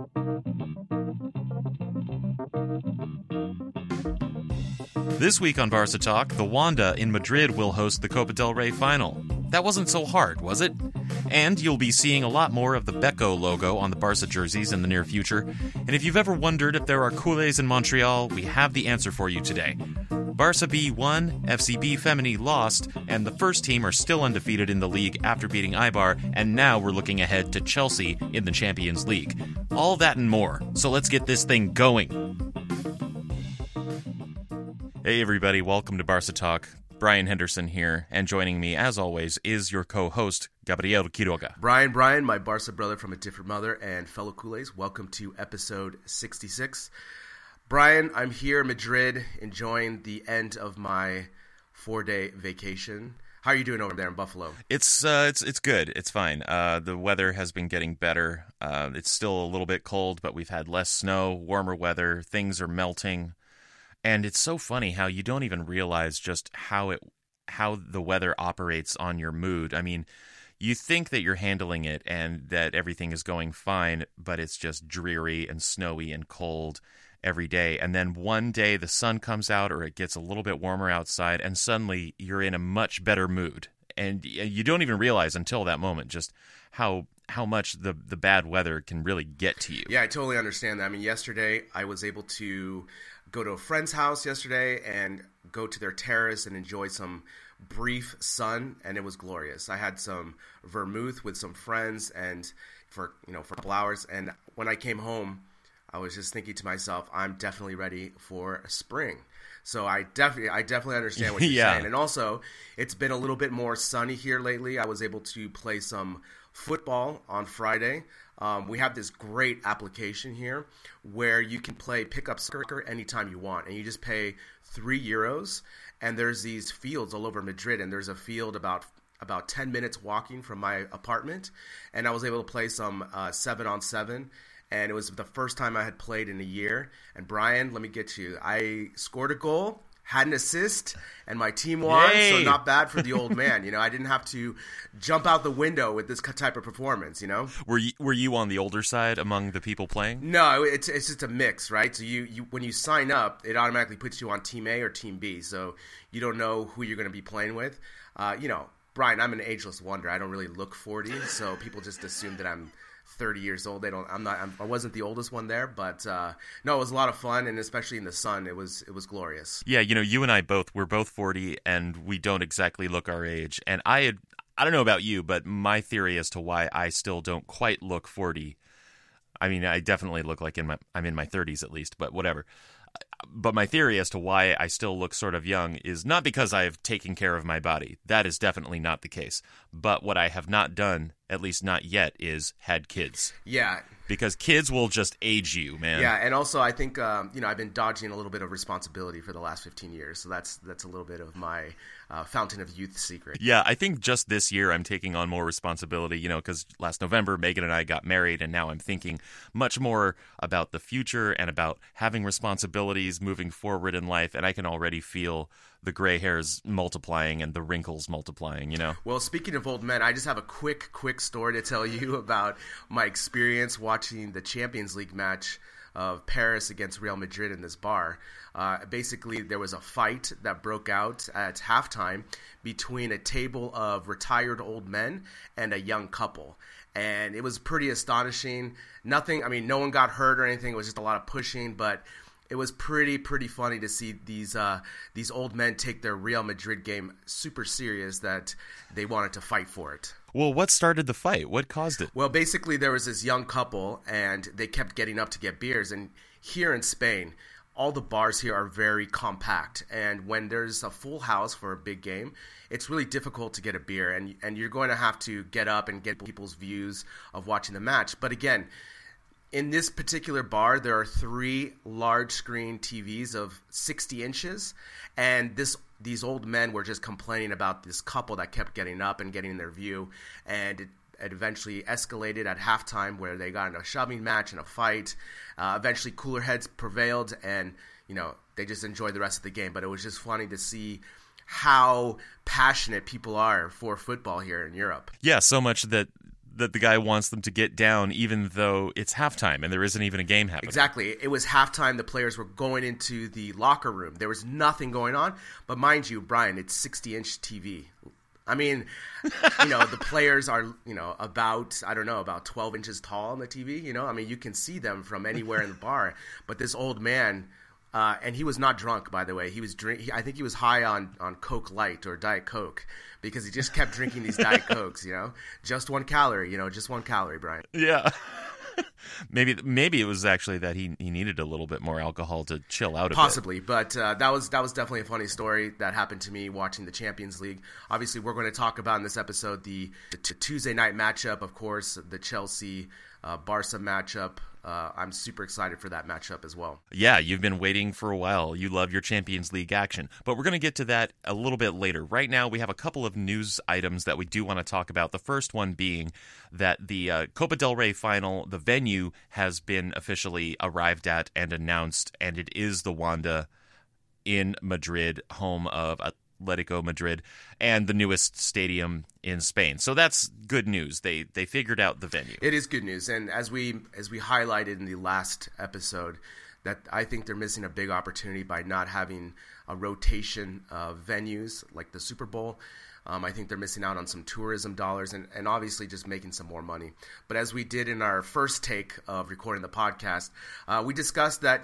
This week on Barca Talk, the Wanda in Madrid will host the Copa del Rey final. That wasn't so hard, was it? And you'll be seeing a lot more of the Beko logo on the Barca jerseys in the near future. And if you've ever wondered if there are culés in Montreal, we have the answer for you today. Barca B won, FCB Femení lost, and the first team are still undefeated in the league after beating Eibar, and now we're looking ahead to Chelsea in the Champions League. All that and more, so let's get this thing going. Hey everybody, welcome to Barca Talk. Brian Henderson here, and joining me, as always, is your co-host, Gabriel Quiroga. Brian, my Barca brother from a different mother, and fellow Culés, welcome to episode 66. Brian, I'm here in Madrid, enjoying the end of my 4-day vacation. How are you doing over there in Buffalo? It's good. It's fine. The weather has been getting better. It's still a little bit cold, but we've had less snow, warmer weather, things are melting. And it's so funny how you don't even realize just how the weather operates on your mood. I mean, you think that you're handling it and that everything is going fine, but it's just dreary and snowy and cold every day. And then one day the sun comes out or it gets a little bit warmer outside and suddenly you're in a much better mood. And you don't even realize until that moment just how much the bad weather can really get to you. Yeah, I totally understand that. I mean, yesterday I was able to go to a friend's house yesterday and go to their terrace and enjoy some brief sun, and it was glorious. I had some vermouth with some friends and for a couple hours, and when I came home, I was just thinking to myself, I'm definitely ready for spring. So I definitely understand what you're saying. And also, it's been a little bit more sunny here lately. I was able to play some football on Friday. We have this great application here where you can play pickup soccer anytime you want, and you just pay €3. And there's these fields all over Madrid, and there's a field about 10 minutes walking from my apartment, and I was able to play some 7-on-7. And it was the first time I had played in a year. And Brian, let me get to you. I scored a goal, had an assist, and my team won. Yay! So not bad for the old man. I didn't have to jump out the window with this type of performance. Were you on the older side among the people playing? No, it's just a mix, right? So you when you sign up, it automatically puts you on Team A or Team B. So you don't know who you're going to be playing with. Brian, I'm an ageless wonder. I don't really look 40, so people just assume that I'm 30 years old. I wasn't the oldest one there, but no, it was a lot of fun, and especially in the sun, it was glorious. Yeah, you and we're both 40, and we don't exactly look our age. And I don't know about you, but my theory as to why I still don't quite look 40. I mean, I definitely look like I'm in my 30s at least, but whatever. But my theory as to why I still look sort of young is not because I have taken care of my body. That is definitely not the case. But what I have not done, at least not yet, is had kids. Yeah. Because kids will just age you, man. Yeah, and also I think I've been dodging a little bit of responsibility for the last 15 years, so that's a little bit of my fountain of youth secret. Yeah, I think just this year I'm taking on more responsibility, because last November Megan and I got married, and now I'm thinking much more about the future and about having responsibilities moving forward in life, and I can already feel the gray hairs multiplying and the wrinkles multiplying, Well, speaking of old men, I just have a quick story to tell you about my experience watching the Champions League match of Paris against Real Madrid in this bar. Basically, there was a fight that broke out at halftime between a table of retired old men and a young couple. And it was pretty astonishing. No one got hurt or anything. It was just a lot of pushing, but it was pretty funny to see these old men take their Real Madrid game super serious, that they wanted to fight for it. Well, what started the fight? What caused it? Well, basically there was this young couple, and they kept getting up to get beers. And here in Spain, all the bars here are very compact. And when there's a full house for a big game, it's really difficult to get a beer. And you're going to have to get up and get people's views of watching the match. But again, in this particular bar, there are 3 large screen TVs of 60 inches, and these old men were just complaining about this couple that kept getting up and getting their view, and it eventually escalated at halftime where they got in a shoving match and a fight. Eventually, cooler heads prevailed, and they just enjoyed the rest of the game. But it was just funny to see how passionate people are for football here in Europe. Yeah, so much that that the guy wants them to get down, even though it's halftime and there isn't even a game happening. Exactly. It was halftime. The players were going into the locker room. There was nothing going on. But mind you, Brian, it's 60-inch TV. I mean, the players are, about 12 inches tall on the TV. I mean, you can see them from anywhere in the bar. But this old man, and he was not drunk, by the way. He was I think he was high on Coke Light or Diet Coke, because he just kept drinking these Diet Cokes. Just 1 calorie. Just 1 calorie, Brian. Yeah. Maybe it was actually that he needed a little bit more alcohol to chill out a bit. Possibly, but that was definitely a funny story that happened to me watching the Champions League. Obviously, we're going to talk about in this episode the Tuesday night matchup, of course, the Chelsea Barca matchup. I'm super excited for that matchup as well. Yeah, you've been waiting for a while. You love your Champions League action. But we're going to get to that a little bit later. Right now, we have a couple of news items that we do want to talk about. The first one being that the Copa del Rey final, the venue, has been officially arrived at and announced, and it is the Wanda in Madrid, home of Atletico Madrid, and the newest stadium in Spain. So that's good news. They figured out the venue. It is good news, and as we highlighted in the last episode, that I think they're missing a big opportunity by not having a rotation of venues like the Super Bowl. I think they're missing out on some tourism dollars and obviously just making some more money. But as we did in our first take of recording the podcast, we discussed that,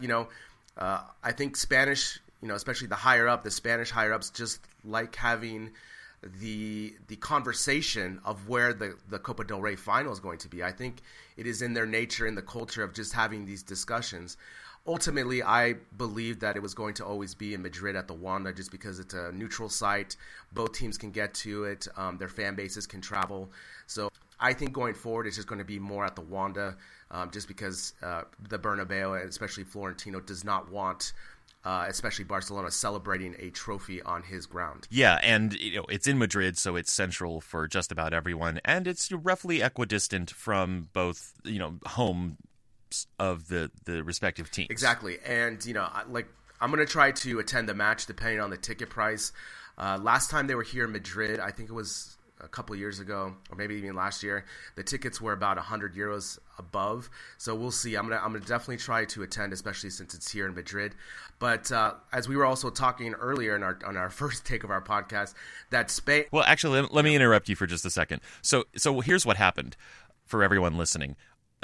I think Spanish, especially the Spanish higher ups, just like having the conversation of where the Copa del Rey final is going to be. I think it is in their nature, in the culture of just having these discussions. Ultimately, I believe that it was going to always be in Madrid at the Wanda, just because it's a neutral site. Both teams can get to it. Their fan bases can travel. So I think going forward, it's just going to be more at the Wanda, just because the Bernabeu, and especially Florentino, does not want especially Barcelona celebrating a trophy on his ground. Yeah, and it's in Madrid, so it's central for just about everyone, and it's roughly equidistant from both home of the respective teams. Exactly, and I'm going to try to attend the match depending on the ticket price. Last time they were here in Madrid, I think it was a couple of years ago, or maybe even last year, the tickets were about €100 above. So we'll see. I'm gonna definitely try to attend, especially since it's here in Madrid. But as we were also talking earlier on our first take of our podcast, that Spain. Well, actually, let me interrupt you for just a second. So here's what happened for everyone listening.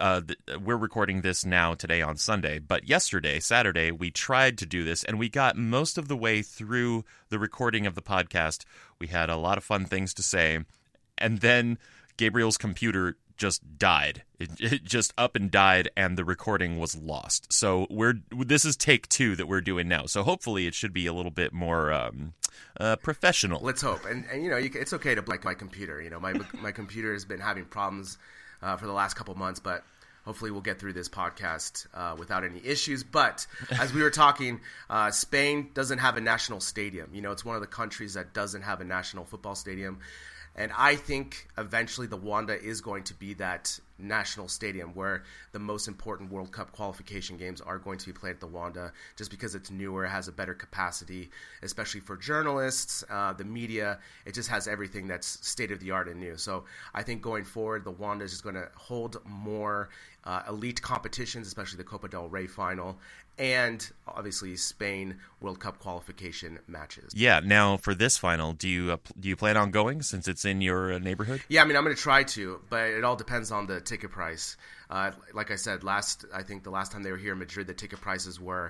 We're recording this now today on Sunday, but yesterday, Saturday, we tried to do this, and we got most of the way through the recording of the podcast. We had a lot of fun things to say, and then Gabriel's computer just died. It just up and died, and the recording was lost. So this is take 2 that we're doing now. So hopefully it should be a little bit more professional. Let's hope. And it's okay to blame my computer. My computer has been having problems for the last couple months, but hopefully we'll get through this podcast without any issues. But as we were talking, Spain doesn't have a national stadium. It's one of the countries that doesn't have a national football stadium. And I think eventually the Wanda is going to be that national stadium where the most important World Cup qualification games are going to be played at the Wanda, just because it's newer, has a better capacity, especially for journalists, the media. It just has everything that's state-of-the-art and new. So I think going forward, the Wanda is just going to hold more elite competitions, especially the Copa del Rey final, and obviously Spain World Cup qualification matches. Yeah. Now for this final, do you plan on going since it's in your neighborhood? Yeah, I'm going to try to, but it all depends on the ticket price. Like I said, I think the last time they were here in Madrid, the ticket prices were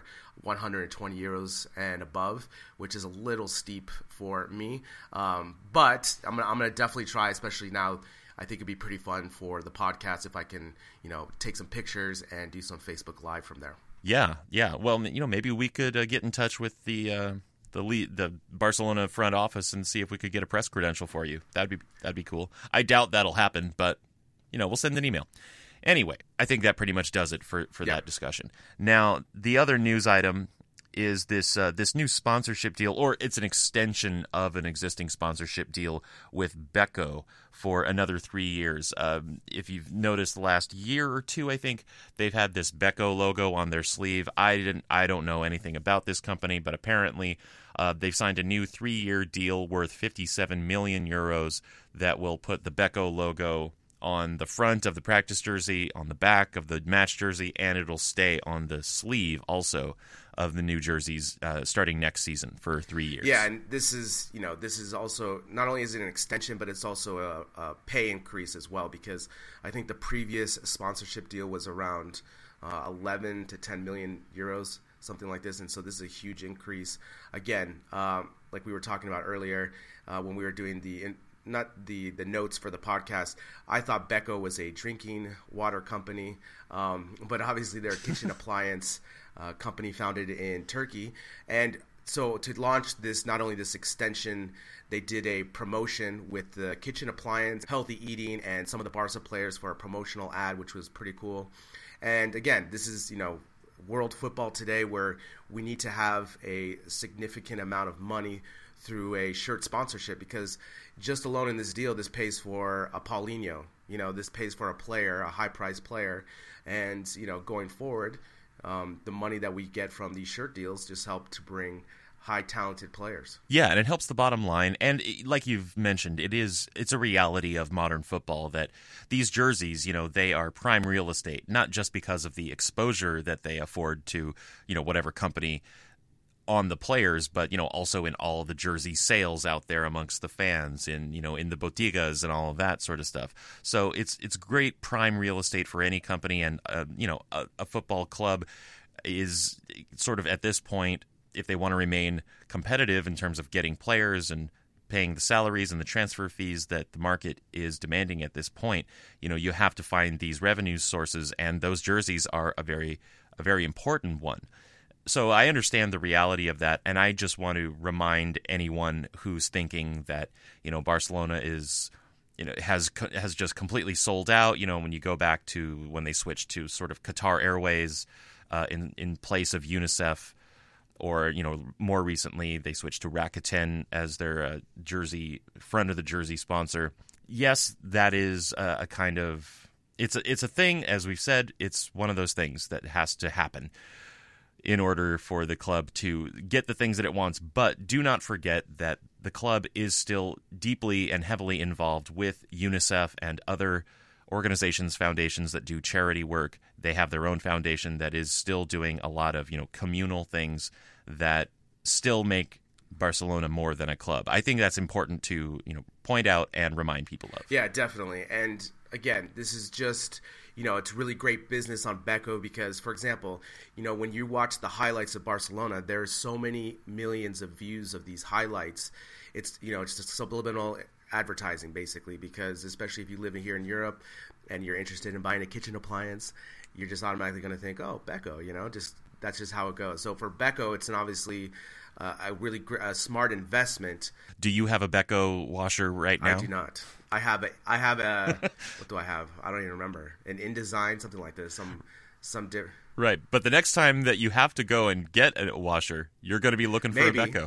€120 and above, which is a little steep for me. But I'm going to definitely try, especially now. I think it'd be pretty fun for the podcast if I can, take some pictures and do some Facebook Live from there. Yeah. Well, maybe we could get in touch with the Barcelona front office and see if we could get a press credential for you. That'd be cool. I doubt that'll happen, but we'll send an email. Anyway, I think that pretty much does it for that discussion. Now, the other news item is this new sponsorship deal, or it's an extension of an existing sponsorship deal with Beko for another 3 years. If you've noticed, the last year or two, I think they've had this Beko logo on their sleeve. I don't know anything about this company, but apparently they've signed a new 3-year deal worth €57 million that will put the Beko logo on the front of the practice jersey, on the back of the match jersey, and it'll stay on the sleeve also of the new jerseys starting next season for 3 years. Yeah, and this is also, not only is it an extension, but it's also a pay increase as well, because I think the previous sponsorship deal was around 11 to 10 million euros, something like this, and so this is a huge increase. Again, like we were talking about earlier when we were doing the notes for the podcast, I thought Beko was a drinking water company, but obviously they're a kitchen appliance company founded in Turkey. And so to launch this, not only this extension, they did a promotion with the kitchen appliance, healthy eating, and some of the Barca players for a promotional ad, which was pretty cool. And again, this is, world football today, where we need to have a significant amount of money through a shirt sponsorship, because just alone in this deal, this pays for a Paulinho, this pays for a player, a high-priced player, and, going forward, the money that we get from these shirt deals just help to bring high talented players. Yeah, and it helps the bottom line. And like you've mentioned, it's a reality of modern football that these jerseys, they are prime real estate, not just because of the exposure that they afford to, whatever company on the players, but also in all of the jersey sales out there amongst the fans, in in the boutigas and all of that sort of stuff. So it's great prime real estate for any company, and a football club is sort of at this point, if they want to remain competitive in terms of getting players and paying the salaries and the transfer fees that the market is demanding at this point, you have to find these revenue sources, and those jerseys are a very important one. So I understand the reality of that, and I just want to remind anyone who's thinking that Barcelona is has just completely sold out. When you go back to when they switched to sort of Qatar Airways in place of UNICEF, or more recently they switched to Rakuten as their jersey front of the jersey sponsor. Yes, that is a kind of it's a thing, as we've said. It's one of those things that has to happen in order for the club to get the things that it wants. But do not forget that the club is still deeply and heavily involved with UNICEF and other organizations, foundations that do charity work. They have their own foundation that is still doing a lot of, communal things that still make Barcelona more than a club. I think that's important to, point out and remind people of. Yeah, definitely. And again, this is just, it's really great business on Beko, because, for example, when you watch the highlights of Barcelona, there's so many millions of views of these highlights. It's, it's just subliminal advertising, basically, because especially if you live here in Europe and you're interested in buying a kitchen appliance, you're just automatically going to think, oh, Beko, that's just how it goes. So for Beko, it's obviously a really smart investment. Do you have a Beko washer right now? I do not. I have a what do I have? I don't even remember. An InDesign, something like this. Some different. Right, but the next time that you have to go and get a washer, you're going to be looking for a Beko.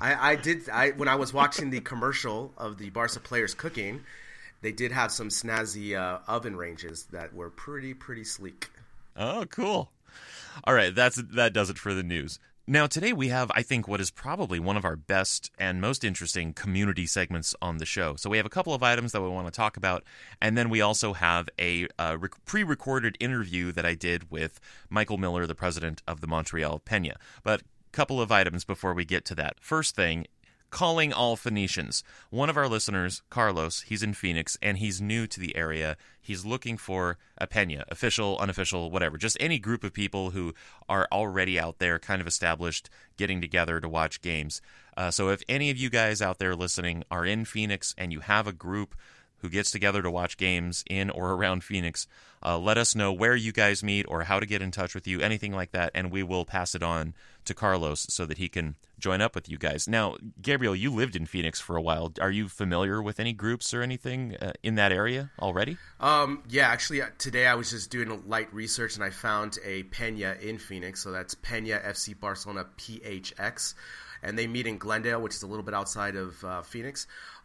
I when I was watching the commercial of the Barca players cooking, they did have some snazzy oven ranges that were pretty sleek. Oh, cool. All right, that does it for the news. Now, today we have, I think, what is probably one of our best and most interesting community segments on the show. So we have a couple of items that we want to talk about, and then we also have a pre-recorded interview that I did with Michael Miller, the president of the Montreal Peña. But a couple of items before we get to that. First thing, calling all Phoenicians. One of our listeners, Carlos, he's in Phoenix, and he's new to the area. He's looking for a Peña, official, unofficial, whatever. Just any group of people who are already out there, kind of established, getting together to watch games. So if any of you guys out there listening are in Phoenix and you have a group who gets together to watch games in or around Phoenix, let us know where you guys meet or how to get in touch with you, anything like that, and we will pass it on to Carlos so that he can join up with you guys. Now, Gabriel, you lived in Phoenix for a while. Are you familiar with any groups or anything in that area already? Yeah, actually, today I was just doing a light research, and I found a Peña in Phoenix. So that's Peña FC Barcelona PHX. And they meet in Glendale, which is a little bit outside of Phoenix.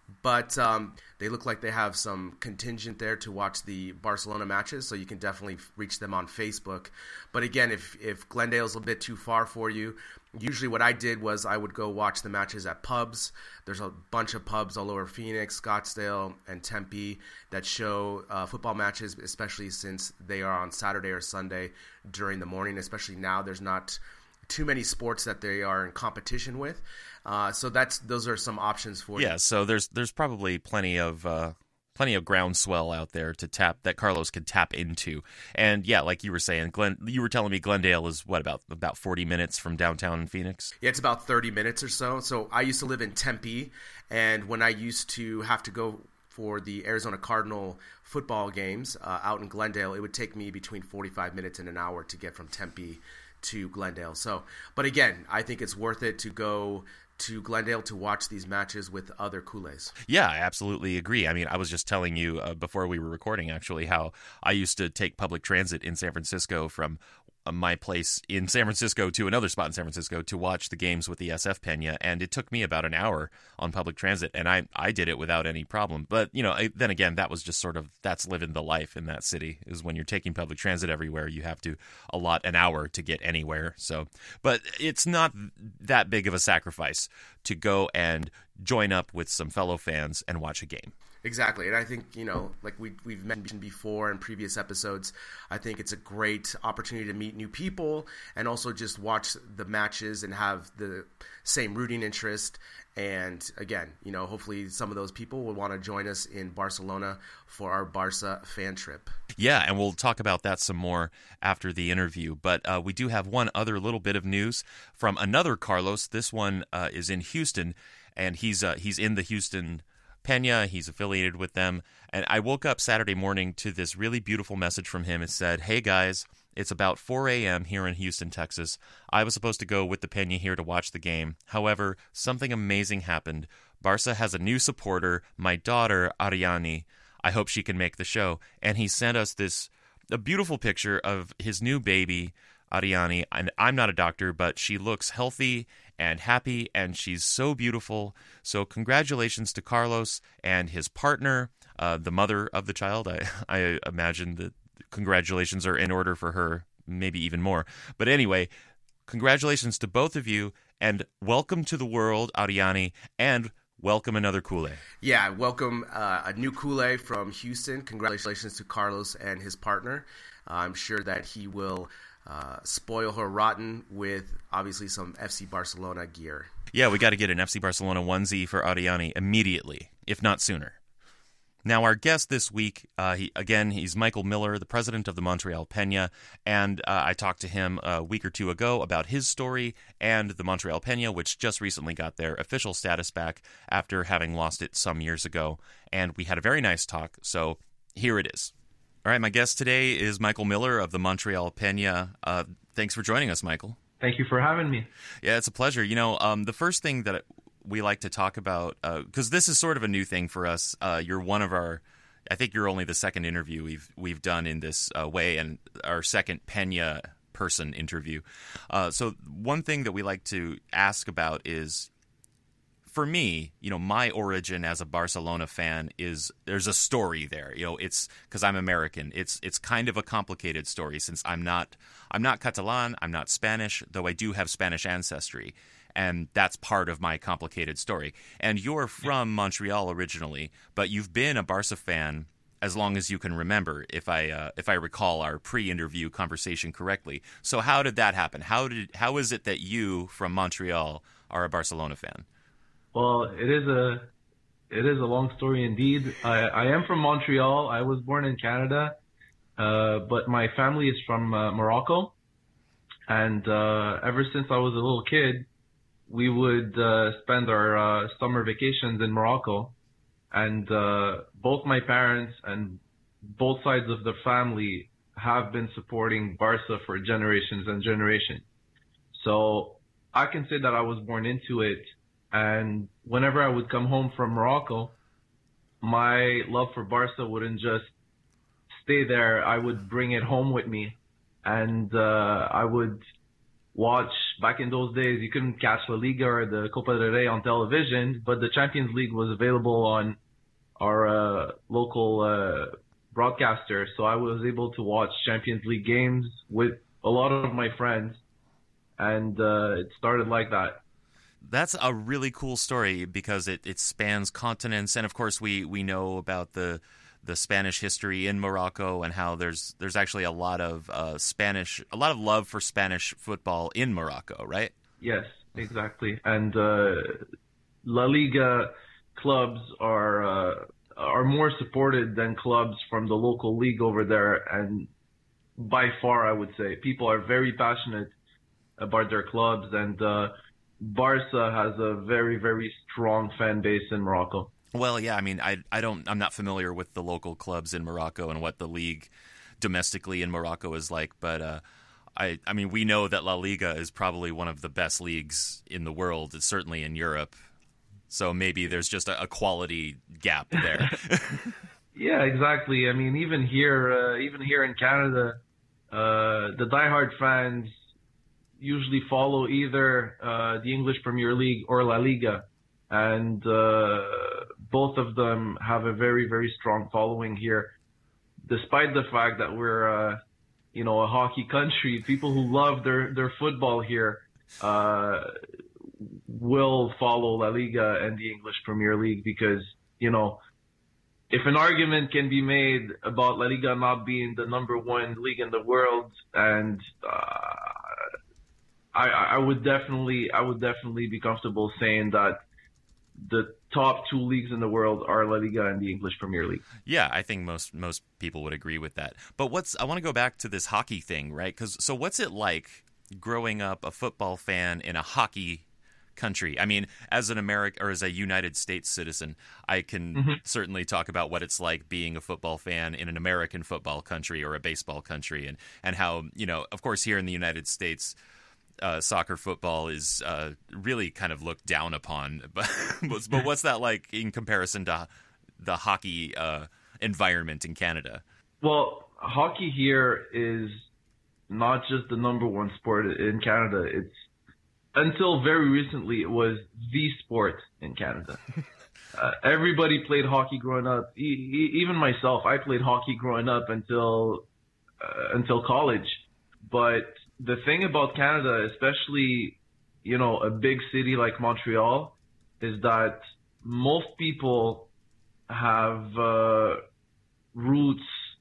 But they look like they have some contingent there to watch the Barcelona matches, so you can definitely reach them on Facebook. But again, if Glendale's a bit too far for you, usually what I did was I would go watch the matches at pubs. There's a bunch of pubs all over Phoenix, Scottsdale, and Tempe that show football matches, especially since they are on Saturday or Sunday during the morning. Especially now, there's not too many sports that they are in competition with. So those are some options for you. Yeah, so there's probably plenty of groundswell out there that Carlos could tap into. And yeah, like you were saying, you were telling me Glendale is what, about 40 minutes from downtown Phoenix? Yeah, it's about 30 minutes or so. So I used to live in Tempe, and when I used to have to go for the Arizona Cardinal football games out in Glendale, it would take me between 45 minutes and an hour to get from Tempe to Glendale. So, but again, I think it's worth it to go to Glendale to watch these matches with other Kool-Aids. Yeah, I absolutely agree. I mean, I was just telling you before we were recording, actually, how I used to take public transit in San Francisco from my place in San Francisco to another spot in San Francisco to watch the games with the SF Peña, and it took me about an hour on public transit, and I did it without any problem. But, then again, that was just that's living the life in that city, is when you're taking public transit everywhere, you have to allot an hour to get anywhere. So, but it's not that big of a sacrifice to go and join up with some fellow fans and watch a game. Exactly. And I think, like we've mentioned before in previous episodes, I think it's a great opportunity to meet new people and also just watch the matches and have the same rooting interest. And again, hopefully some of those people will want to join us in Barcelona for our Barca fan trip. Yeah, and we'll talk about that some more after the interview. But we do have one other little bit of news from another Carlos. This one is in Houston, and he's in the Houston Peña. He's affiliated with them. And I woke up Saturday morning to this really beautiful message from him. It said, "Hey guys, it's about 4 a.m. here in Houston, Texas. I was supposed to go with the Peña here to watch the game. However, something amazing happened. Barca has a new supporter, my daughter, Ariani. I hope she can make the show." And he sent us a beautiful picture of his new baby, Ariani. And I'm not a doctor, but she looks healthy and happy, and she's so beautiful. So congratulations to Carlos and his partner, the mother of the child. I imagine that congratulations are in order for her, maybe even more. But anyway, congratulations to both of you, and welcome to the world, Ariani, and welcome another Kool-Aid. Yeah, welcome a new Kool-Aid from Houston. Congratulations to Carlos and his partner. I'm sure that he will spoil her rotten with obviously some FC Barcelona gear. Yeah, we got to get an FC Barcelona onesie for Ariani immediately, if not sooner. Now, our guest this week, he's Michael Miller, the president of the Montreal Peña, and I talked to him a week or two ago about his story and the Montreal Peña, which just recently got their official status back after having lost it some years ago, and we had a very nice talk, so here it is. All right, my guest today is Michael Miller of the Montreal Peña. Thanks for joining us, Michael. Thank you for having me. Yeah, it's a pleasure. The first thing that we like to talk about, because this is sort of a new thing for us. You're one of our, I think you're only the second interview we've done in this way, and our second Peña person interview. So one thing that we like to ask about is, for me, my origin as a Barcelona fan is there's a story there. It's because I'm American. It's kind of a complicated story since I'm not Catalan, I'm not Spanish, though I do have Spanish ancestry, and that's part of my complicated story. And you're from Montreal originally, but you've been a Barca fan as long as you can remember, if I recall our pre-interview conversation correctly. So how did that happen? How is it that you from Montreal are a Barcelona fan? Well, it is a long story indeed. I am from Montreal. I was born in Canada, but my family is from Morocco. And ever since I was a little kid, we would spend our summer vacations in Morocco. And both my parents and both sides of the family have been supporting Barca for generations and generations. So I can say that I was born into it. And whenever I would come home from Morocco, my love for Barca wouldn't just stay there. I would bring it home with me, and I would watch. Back in those days, you couldn't catch La Liga or the Copa del Rey on television, but the Champions League was available on our local broadcaster. So I was able to watch Champions League games with a lot of my friends, and it started like that. That's a really cool story because it spans continents, and of course we know about the Spanish history in Morocco and how there's actually a lot of love for Spanish football in Morocco, right? Yes, exactly. And La Liga clubs are more supported than clubs from the local league over there, and by far, I would say people are very passionate about their clubs, and Barca has a very, very strong fan base in Morocco. Well, yeah, I mean, I'm not familiar with the local clubs in Morocco and what the league domestically in Morocco is like, but I mean, we know that La Liga is probably one of the best leagues in the world, certainly in Europe. So maybe there's just a quality gap there. Yeah, exactly. I mean, even here in Canada, the diehard fans usually follow either the English Premier League or La Liga, and both of them have a very, very strong following here. Despite the fact that we're a hockey country, people who love their football here will follow La Liga and the English Premier League because, if an argument can be made about La Liga not being the number one league in the world, and I would definitely be comfortable saying that the top two leagues in the world are La Liga and the English Premier League. Yeah, I think most people would agree with that. But I want to go back to this hockey thing, right? So what's it like growing up a football fan in a hockey country? I mean, as an American or as a United States citizen, I can certainly talk about what it's like being a football fan in an American football country or a baseball country, and how, of course, here in the United States, soccer football is really kind of looked down upon. But what's that like in comparison to the hockey environment in Canada? Well, hockey here is not just the number one sport in Canada. It's until very recently, it was the sport in Canada. Everybody played hockey growing up. Even myself, I played hockey growing up until college. But the thing about Canada, especially, a big city like Montreal, is that most people have roots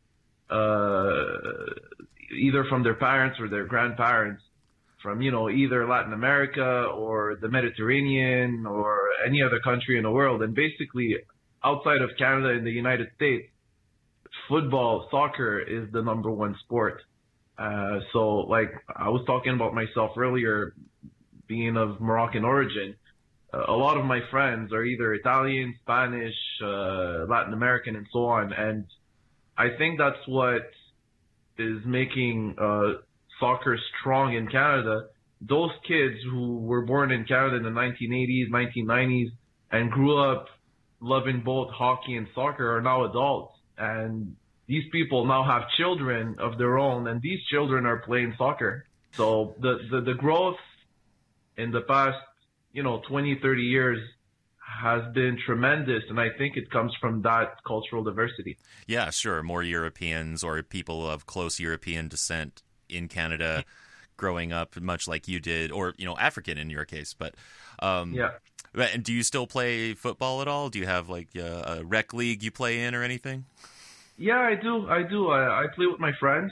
either from their parents or their grandparents from, either Latin America or the Mediterranean or any other country in the world. And basically, outside of Canada and the United States, football, soccer is the number one sport. So like I was talking about myself earlier, being of Moroccan origin, a lot of my friends are either Italian, Spanish, Latin American, and so on. And I think that's what is making soccer strong in Canada. Those kids who were born in Canada in the 1980s, 1990s, and grew up loving both hockey and soccer are now adults. And these people now have children of their own, and these children are playing soccer. So the growth in the past, 20, 30 years has been tremendous, and I think it comes from that cultural diversity. Yeah, sure. More Europeans or people of close European descent in Canada growing up, much like you did, or, African in your case. But yeah. And do you still play football at all? Do you have like a rec league you play in or anything? Yeah, I do. I play with my friends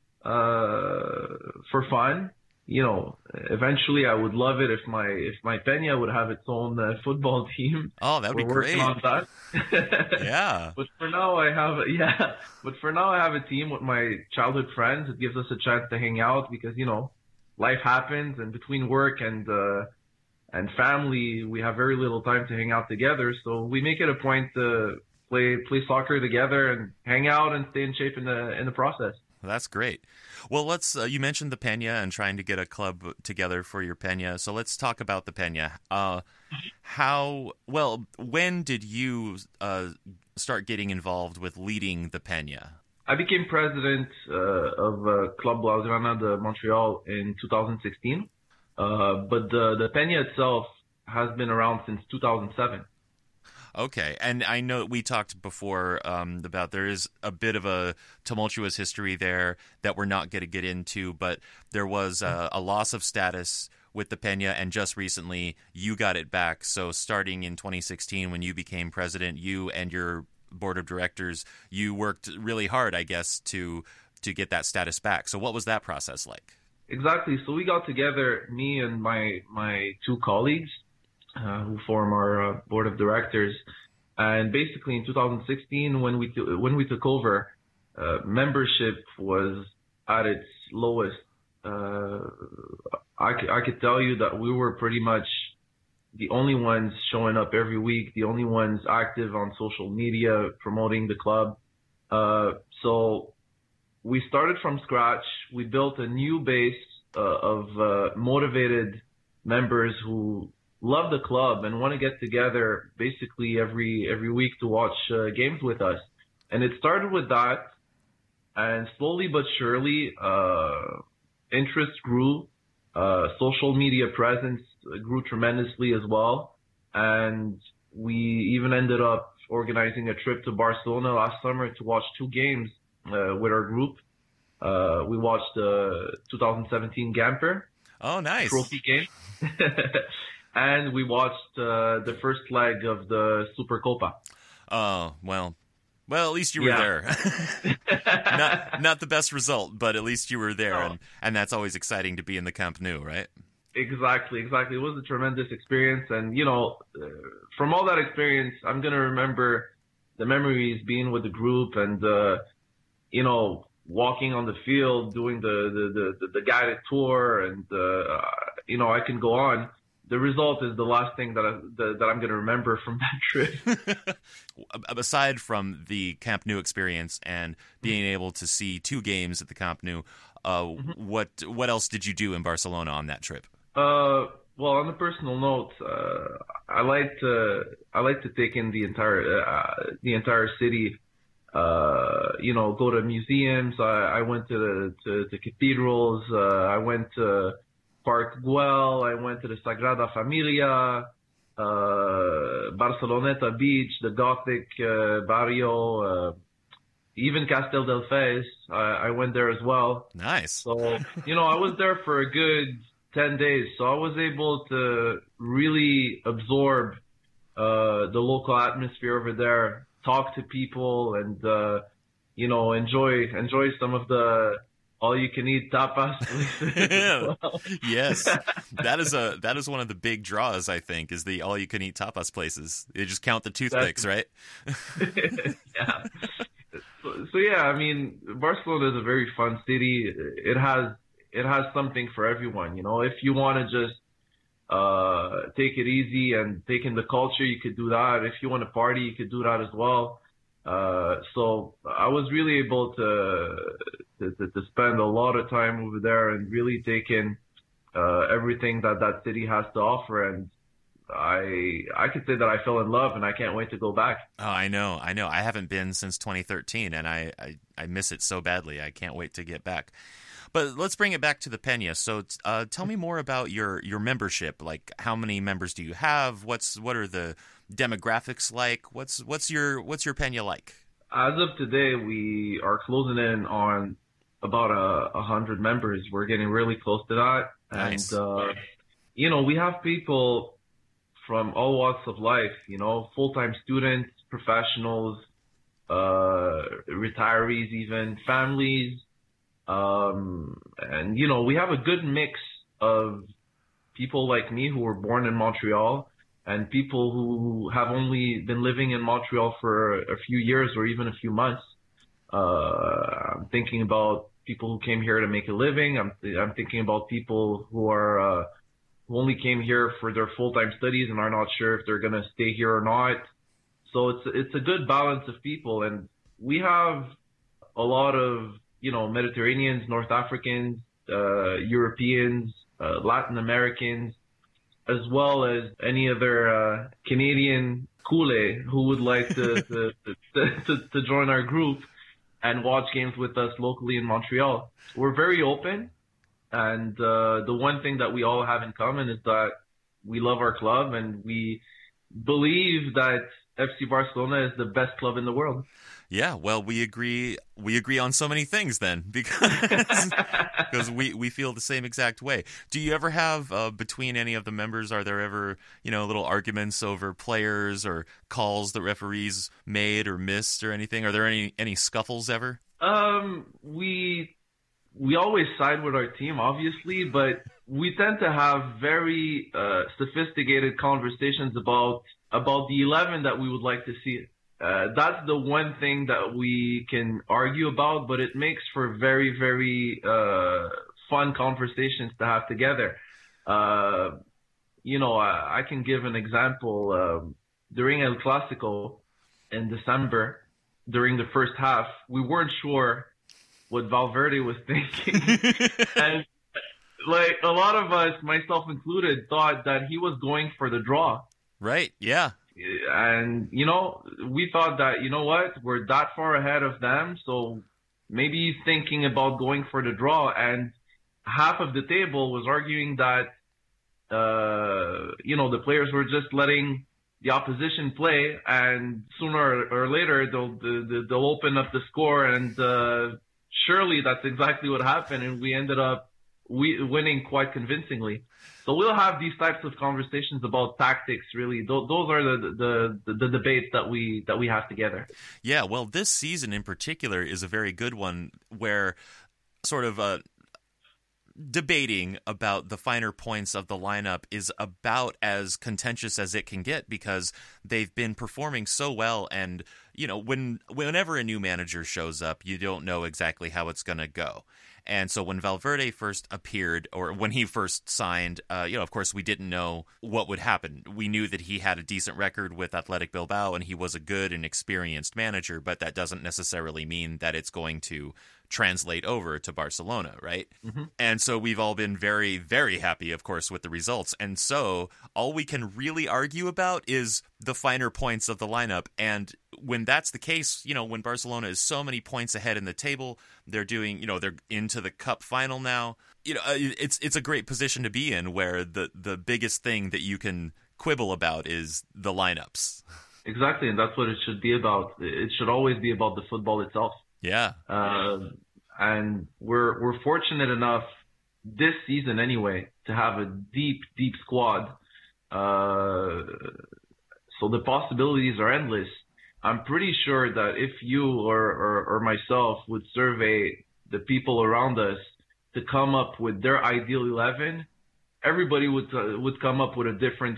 for fun. Eventually I would love it if my Peña would have its own football team. Oh, that would be great. We're working on that. Yeah. But for now I have a team with my childhood friends. It gives us a chance to hang out because, life happens, and between work and family, we have very little time to hang out together. So we make it a point to play soccer together and hang out and stay in shape in the process. That's great. Well, let's. You mentioned the Peña and trying to get a club together for your Peña. So let's talk about the Peña. When did you start getting involved with leading the Peña? I became president of Club Blaugrana de Montreal in 2016. But the Peña itself has been around since 2007. Okay, and I know we talked before about there is a bit of a tumultuous history there that we're not going to get into, but there was a loss of status with the Peña, and just recently you got it back. So starting in 2016, when you became president, you and your board of directors, you worked really hard, I guess, to get that status back. So what was that process like? Exactly. So we got together, me and my two colleagues, who form our board of directors, and basically in 2016, when we took over, membership was at its lowest. I could tell you that we were pretty much the only ones showing up every week, the only ones active on social media promoting the club. So we started from scratch. We built a new base of motivated members who love the club and want to get together basically every week to watch games with us. And it started with that, and slowly but surely, interest grew. Social media presence grew tremendously as well. And we even ended up organizing a trip to Barcelona last summer to watch 2 games with our group. We watched the 2017 Gamper. Oh, nice. Trophy game. And we watched the first leg of the Supercopa. Oh, well, at least you were there. not the best result, but at least you were there, and that's always exciting to be in the Camp Nou, right? Exactly. It was a tremendous experience, and from all that experience, I'm gonna remember the memories being with the group and walking on the field, doing the guided tour, and I can go on. The result is the last thing that I'm going to remember from that trip. Aside from the Camp Nou experience and being able to see 2 games at the Camp Nou, what else did you do in Barcelona on that trip? Well, on a personal note, I like to take in the entire city. Go to museums. I went to cathedrals. I went to Park Güell, I went to the Sagrada Familia, Barceloneta Beach, the Gothic barrio, even Castelldefels. I went there as well. Nice. So, I was there for a good 10 days. So I was able to really absorb the local atmosphere over there, talk to people, and, enjoy some of the all-you-can-eat tapas places. Well. Yes, that is one of the big draws, I think, is the all-you-can-eat tapas places. They just count the toothpicks, right? Yeah. So yeah, I mean, Barcelona is a very fun city. It has something for everyone. If you want to just take it easy and take in the culture, you could do that. If you want to party, you could do that as well. So I was really able to spend a lot of time over there and really take in everything that city has to offer, and I could say that I fell in love, and I can't wait to go back. Oh, I know. I haven't been since 2013, and I miss it so badly. I can't wait to get back. But let's bring it back to the Peña. So tell me more about your membership. Like, how many members do you have? What are the demographics like? What's your Peña like? As of today, we are closing in on about 100 members. We're getting really close to that. Nice. And we have people from all walks of life, full-time students, professionals, retirees, even families. And we have a good mix of people like me who were born in Montreal and people who have only been living in Montreal for a few years or even a few months. I'm thinking about people who came here to make a living. I'm thinking about people who are who only came here for their full-time studies and are not sure if they're going to stay here or not. So it's a good balance of people, and we have a lot of Mediterraneans, North Africans, Europeans, Latin Americans, as well as any other Canadian Kool-Aid who would like to join our group and watch games with us locally in Montreal. We're very open, And the one thing that we all have in common is that we love our club and we believe that FC Barcelona is the best club in the world. Yeah, well, we agree on so many things then, because we feel the same exact way. Do you ever have between any of the members, are there ever, little arguments over players or calls that referees made or missed or anything? Are there any scuffles ever? We always side with our team, obviously, but we tend to have very sophisticated conversations about the 11 that we would like to see. That's the one thing that we can argue about, but it makes for very, very fun conversations to have together. I can give an example. During El Clasico in December, during the first half, we weren't sure what Valverde was thinking. And like a lot of us, myself included, thought that he was going for the draw. Right, yeah. And, we thought that, we're that far ahead of them, so maybe he's thinking about going for the draw. And half of the table was arguing that, the players were just letting the opposition play, and sooner or later they'll open up the score. And surely that's exactly what happened, and we ended up winning quite convincingly. So we'll have these types of conversations about tactics. Really, those are the debates that we have together. Yeah, well, this season in particular is a very good one, where sort of debating about the finer points of the lineup is about as contentious as it can get, because they've been performing so well. And whenever a new manager shows up, you don't know exactly how it's going to go. And so when Valverde first appeared, or when he first signed, of course, we didn't know what would happen. We knew that he had a decent record with Athletic Bilbao and he was a good and experienced manager, but that doesn't necessarily mean that it's going to translate over to Barcelona, right? Mm-hmm. And so we've all been very, very happy, of course, with the results. And so all we can really argue about is the finer points of the lineup. And when that's the case, when Barcelona is so many points ahead in the table, they're doing, they're into the cup final now. It's a great position to be in, where the biggest thing that you can quibble about is the lineups. Exactly, and that's what it should be about. It should always be about the football itself. Yeah. And we're fortunate enough this season anyway to have a deep squad. So the possibilities are endless. I'm pretty sure that if you or myself would survey the people around us to come up with their ideal 11, everybody would come up with a different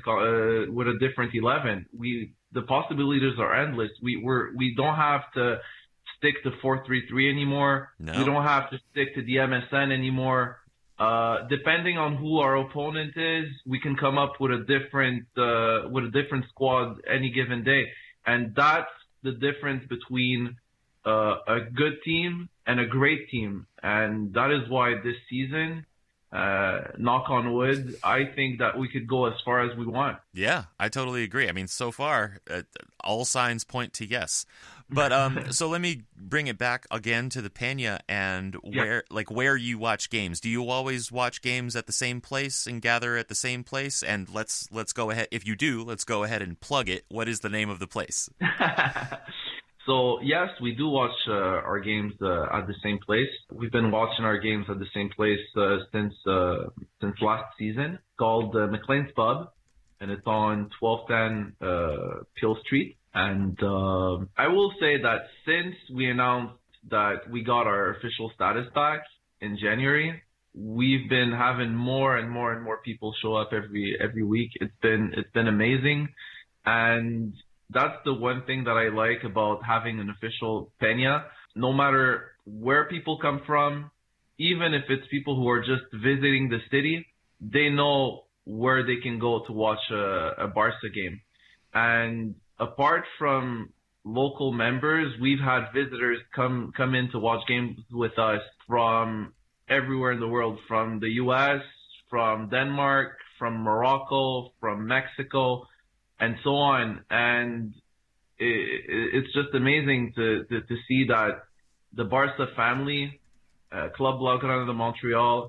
11. The possibilities are endless. We don't have to stick to 4-3-3 anymore. No. We don't have to stick to the MSN anymore. Depending on who our opponent is, we can come up with a different squad any given day. And that's the difference between a good team and a great team. And that is why this season, knock on wood, I think that we could go as far as we want. Yeah, I totally agree. I mean, so far, all signs point to yes. But so let me bring it back again to the Peña and where you watch games. Do you always watch games at the same place and gather at the same place? And let's go ahead. If you do, let's go ahead and plug it. What is the name of the place? So yes, we do watch our games at the same place. We've been watching our games at the same place since last season, called McLean's Pub, and it's on 1210 Peel Street. And I will say that since we announced that we got our official status back in January, we've been having more and more and more people show up every week. It's been amazing, and that's the one thing that I like about having an official Peña. No matter where people come from, even if it's people who are just visiting the city, they know where they can go to watch a Barca game. And apart from local members, we've had visitors come in to watch games with us from everywhere in the world, from the US, from Denmark, from Morocco, from Mexico, and so on. And it's just amazing to see that the Barca family, Club Blaugrana de Montreal,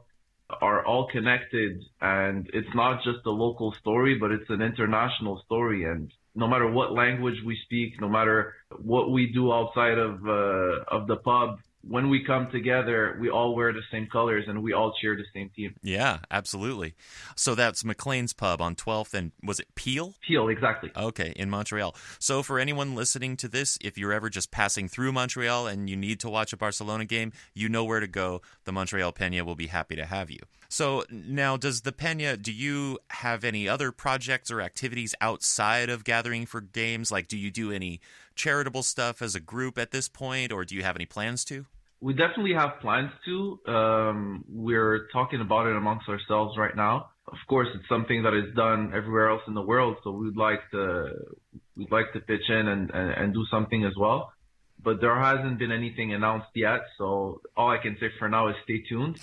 are all connected, and it's not just a local story, but it's an international story. And no matter what language we speak, no matter what we do outside of the pub, when we come together, we all wear the same colors and we all cheer the same team. Yeah, absolutely. So that's McLean's Pub on 12th, and was it Peel? Peel, exactly. Okay, in Montreal. So for anyone listening to this, if you're ever just passing through Montreal and you need to watch a Barcelona game, you know where to go. The Montreal Peña will be happy to have you. So now, does the Peña, do you have any other projects or activities outside of gathering for games? Like, do you do any charitable stuff as a group at this point, or do you have any plans to? We definitely have plans to. We're talking about it amongst ourselves right now. Of course, it's something that is done everywhere else in the world, so we'd like to pitch in and do something as well. But there hasn't been anything announced yet, so all I can say for now is stay tuned.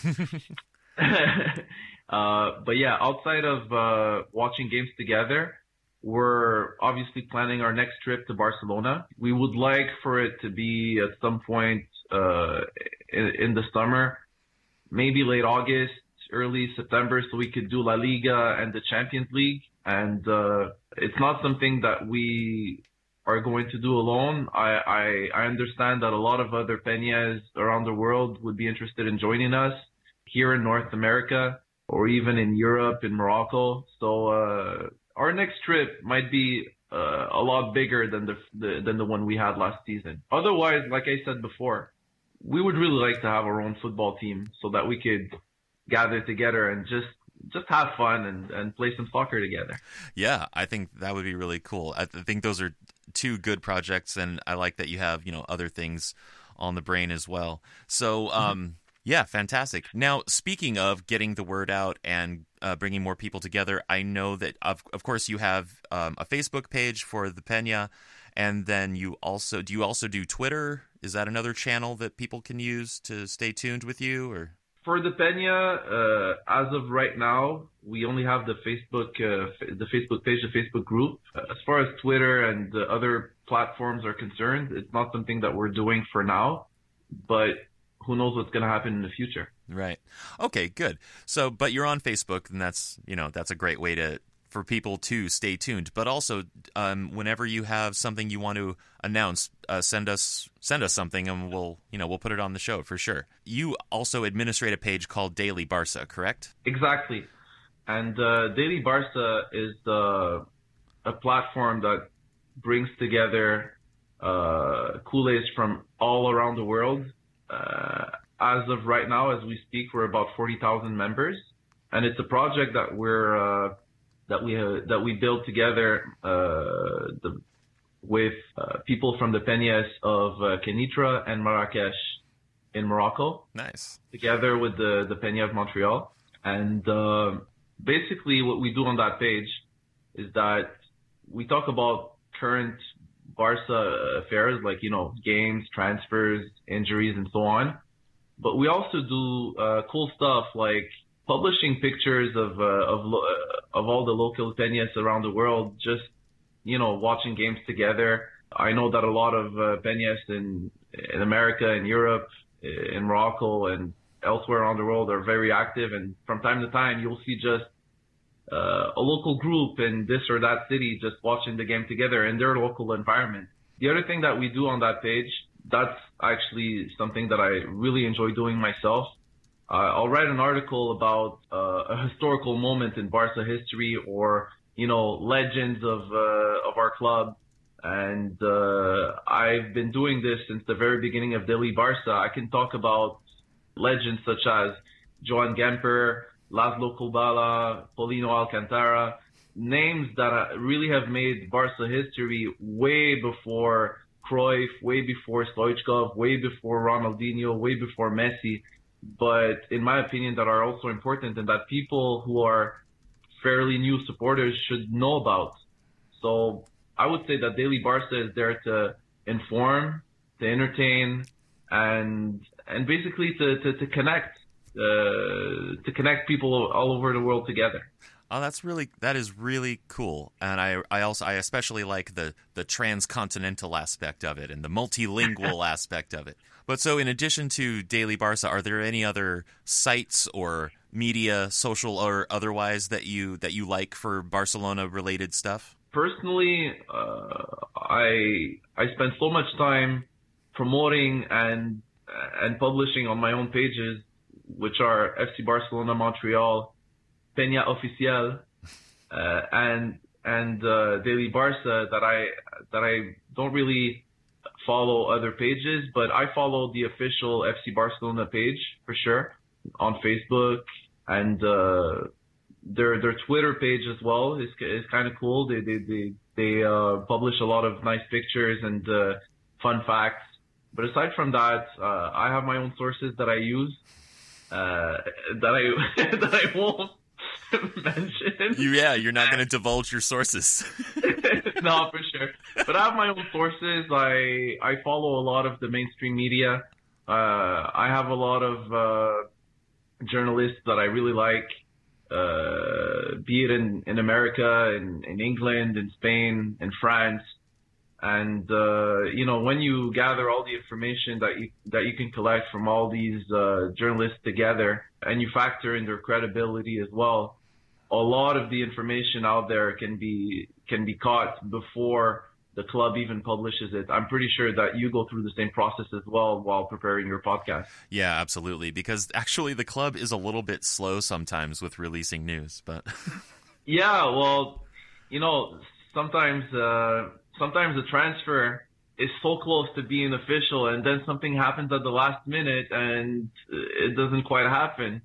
But yeah, outside of watching games together, we're obviously planning our next trip to Barcelona. We would like for it to be at some point in the summer, maybe late August, early September, so we could do La Liga and the Champions League. And it's not something that we are going to do alone. I understand that a lot of other peñas around the world would be interested in joining us here in North America or even in Europe, in Morocco. So our next trip might be a lot bigger than the one we had last season. Otherwise, like I said before, we would really like to have our own football team so that we could gather together and just have fun and play some soccer together. Yeah, I think that would be really cool. I think those are two good projects, and I like that you have, other things on the brain as well. So, yeah, fantastic. Now, speaking of getting the word out and bringing more people together, I know that, of course, you have a Facebook page for the Peña, and then do you also do Twitter? Is that another channel that people can use to stay tuned with you? Or for the Peña, as of right now, we only have the Facebook page, the Facebook group. As far as Twitter and other platforms are concerned, it's not something that we're doing for now, but who knows what's going to happen in the future. Right. Okay, good. So, but you're on Facebook, and that's a great way for people to stay tuned. But also, whenever you have something you want to announce, send us something, and we'll put it on the show for sure. You also administrate a page called Daily Barca, correct? Exactly. And Daily Barca is a platform that brings together Kool-Aids from all around the world. As of right now, as we speak, we're about 40,000 members, and it's a project that we built together with people from the Peñas of Kenitra and Marrakech in Morocco. Nice. Together with the Peña of Montreal. And basically what we do on that page is that we talk about current Barca affairs, like, games, transfers, injuries, and so on. But we also do cool stuff like publishing pictures of all the local peñas around the world, just, watching games together. I know that a lot of peñas in America, in Europe, in Morocco, and elsewhere around the world are very active. And from time to time, you'll see just a local group in this or that city just watching the game together in their local environment. The other thing that we do on that page, that's actually something that I really enjoy doing myself. I'll write an article about a historical moment in Barca history, or legends of our club. And I've been doing this since the very beginning of Daily Barca. I can talk about legends such as Joan Gamper, Laszlo Kubala, Paulino Alcantara, names that really have made Barca history way before Cruyff, way before Stoichkov, way before Ronaldinho, way before Messi, but in my opinion that are also important and that people who are fairly new supporters should know about. So I would say that Daily Barca is there to inform, to entertain, and basically to connect people all over the world together. Oh, that is really cool. And I especially like the transcontinental aspect of it and the multilingual aspect of it. But so in addition to Daily Barca, are there any other sites or media, social or otherwise, that you like for Barcelona related stuff? Personally, I spend so much time promoting and publishing on my own pages, which are FC Barcelona Montreal, Peña Oficial, and Daily Barca, that I don't really follow other pages, but I follow the official FC Barcelona page for sure on Facebook, and their Twitter page as well is kind of cool. They publish a lot of nice pictures and fun facts. But aside from that, I have my own sources that I use that I won't mention. You're not going to divulge your sources. No, for sure. But I have my own sources. I follow a lot of the mainstream media. I have a lot of journalists that I really like, be it in America, in England, in Spain, in France. And when you gather all the information that you can collect from all these journalists together, and you factor in their credibility as well, a lot of the information out there can be caught before the club even publishes it. I'm pretty sure that you go through the same process as well while preparing your podcast. Yeah, absolutely. Because actually the club is a little bit slow sometimes with releasing news, but yeah, well, sometimes the transfer is so close to being official, and then something happens at the last minute and it doesn't quite happen.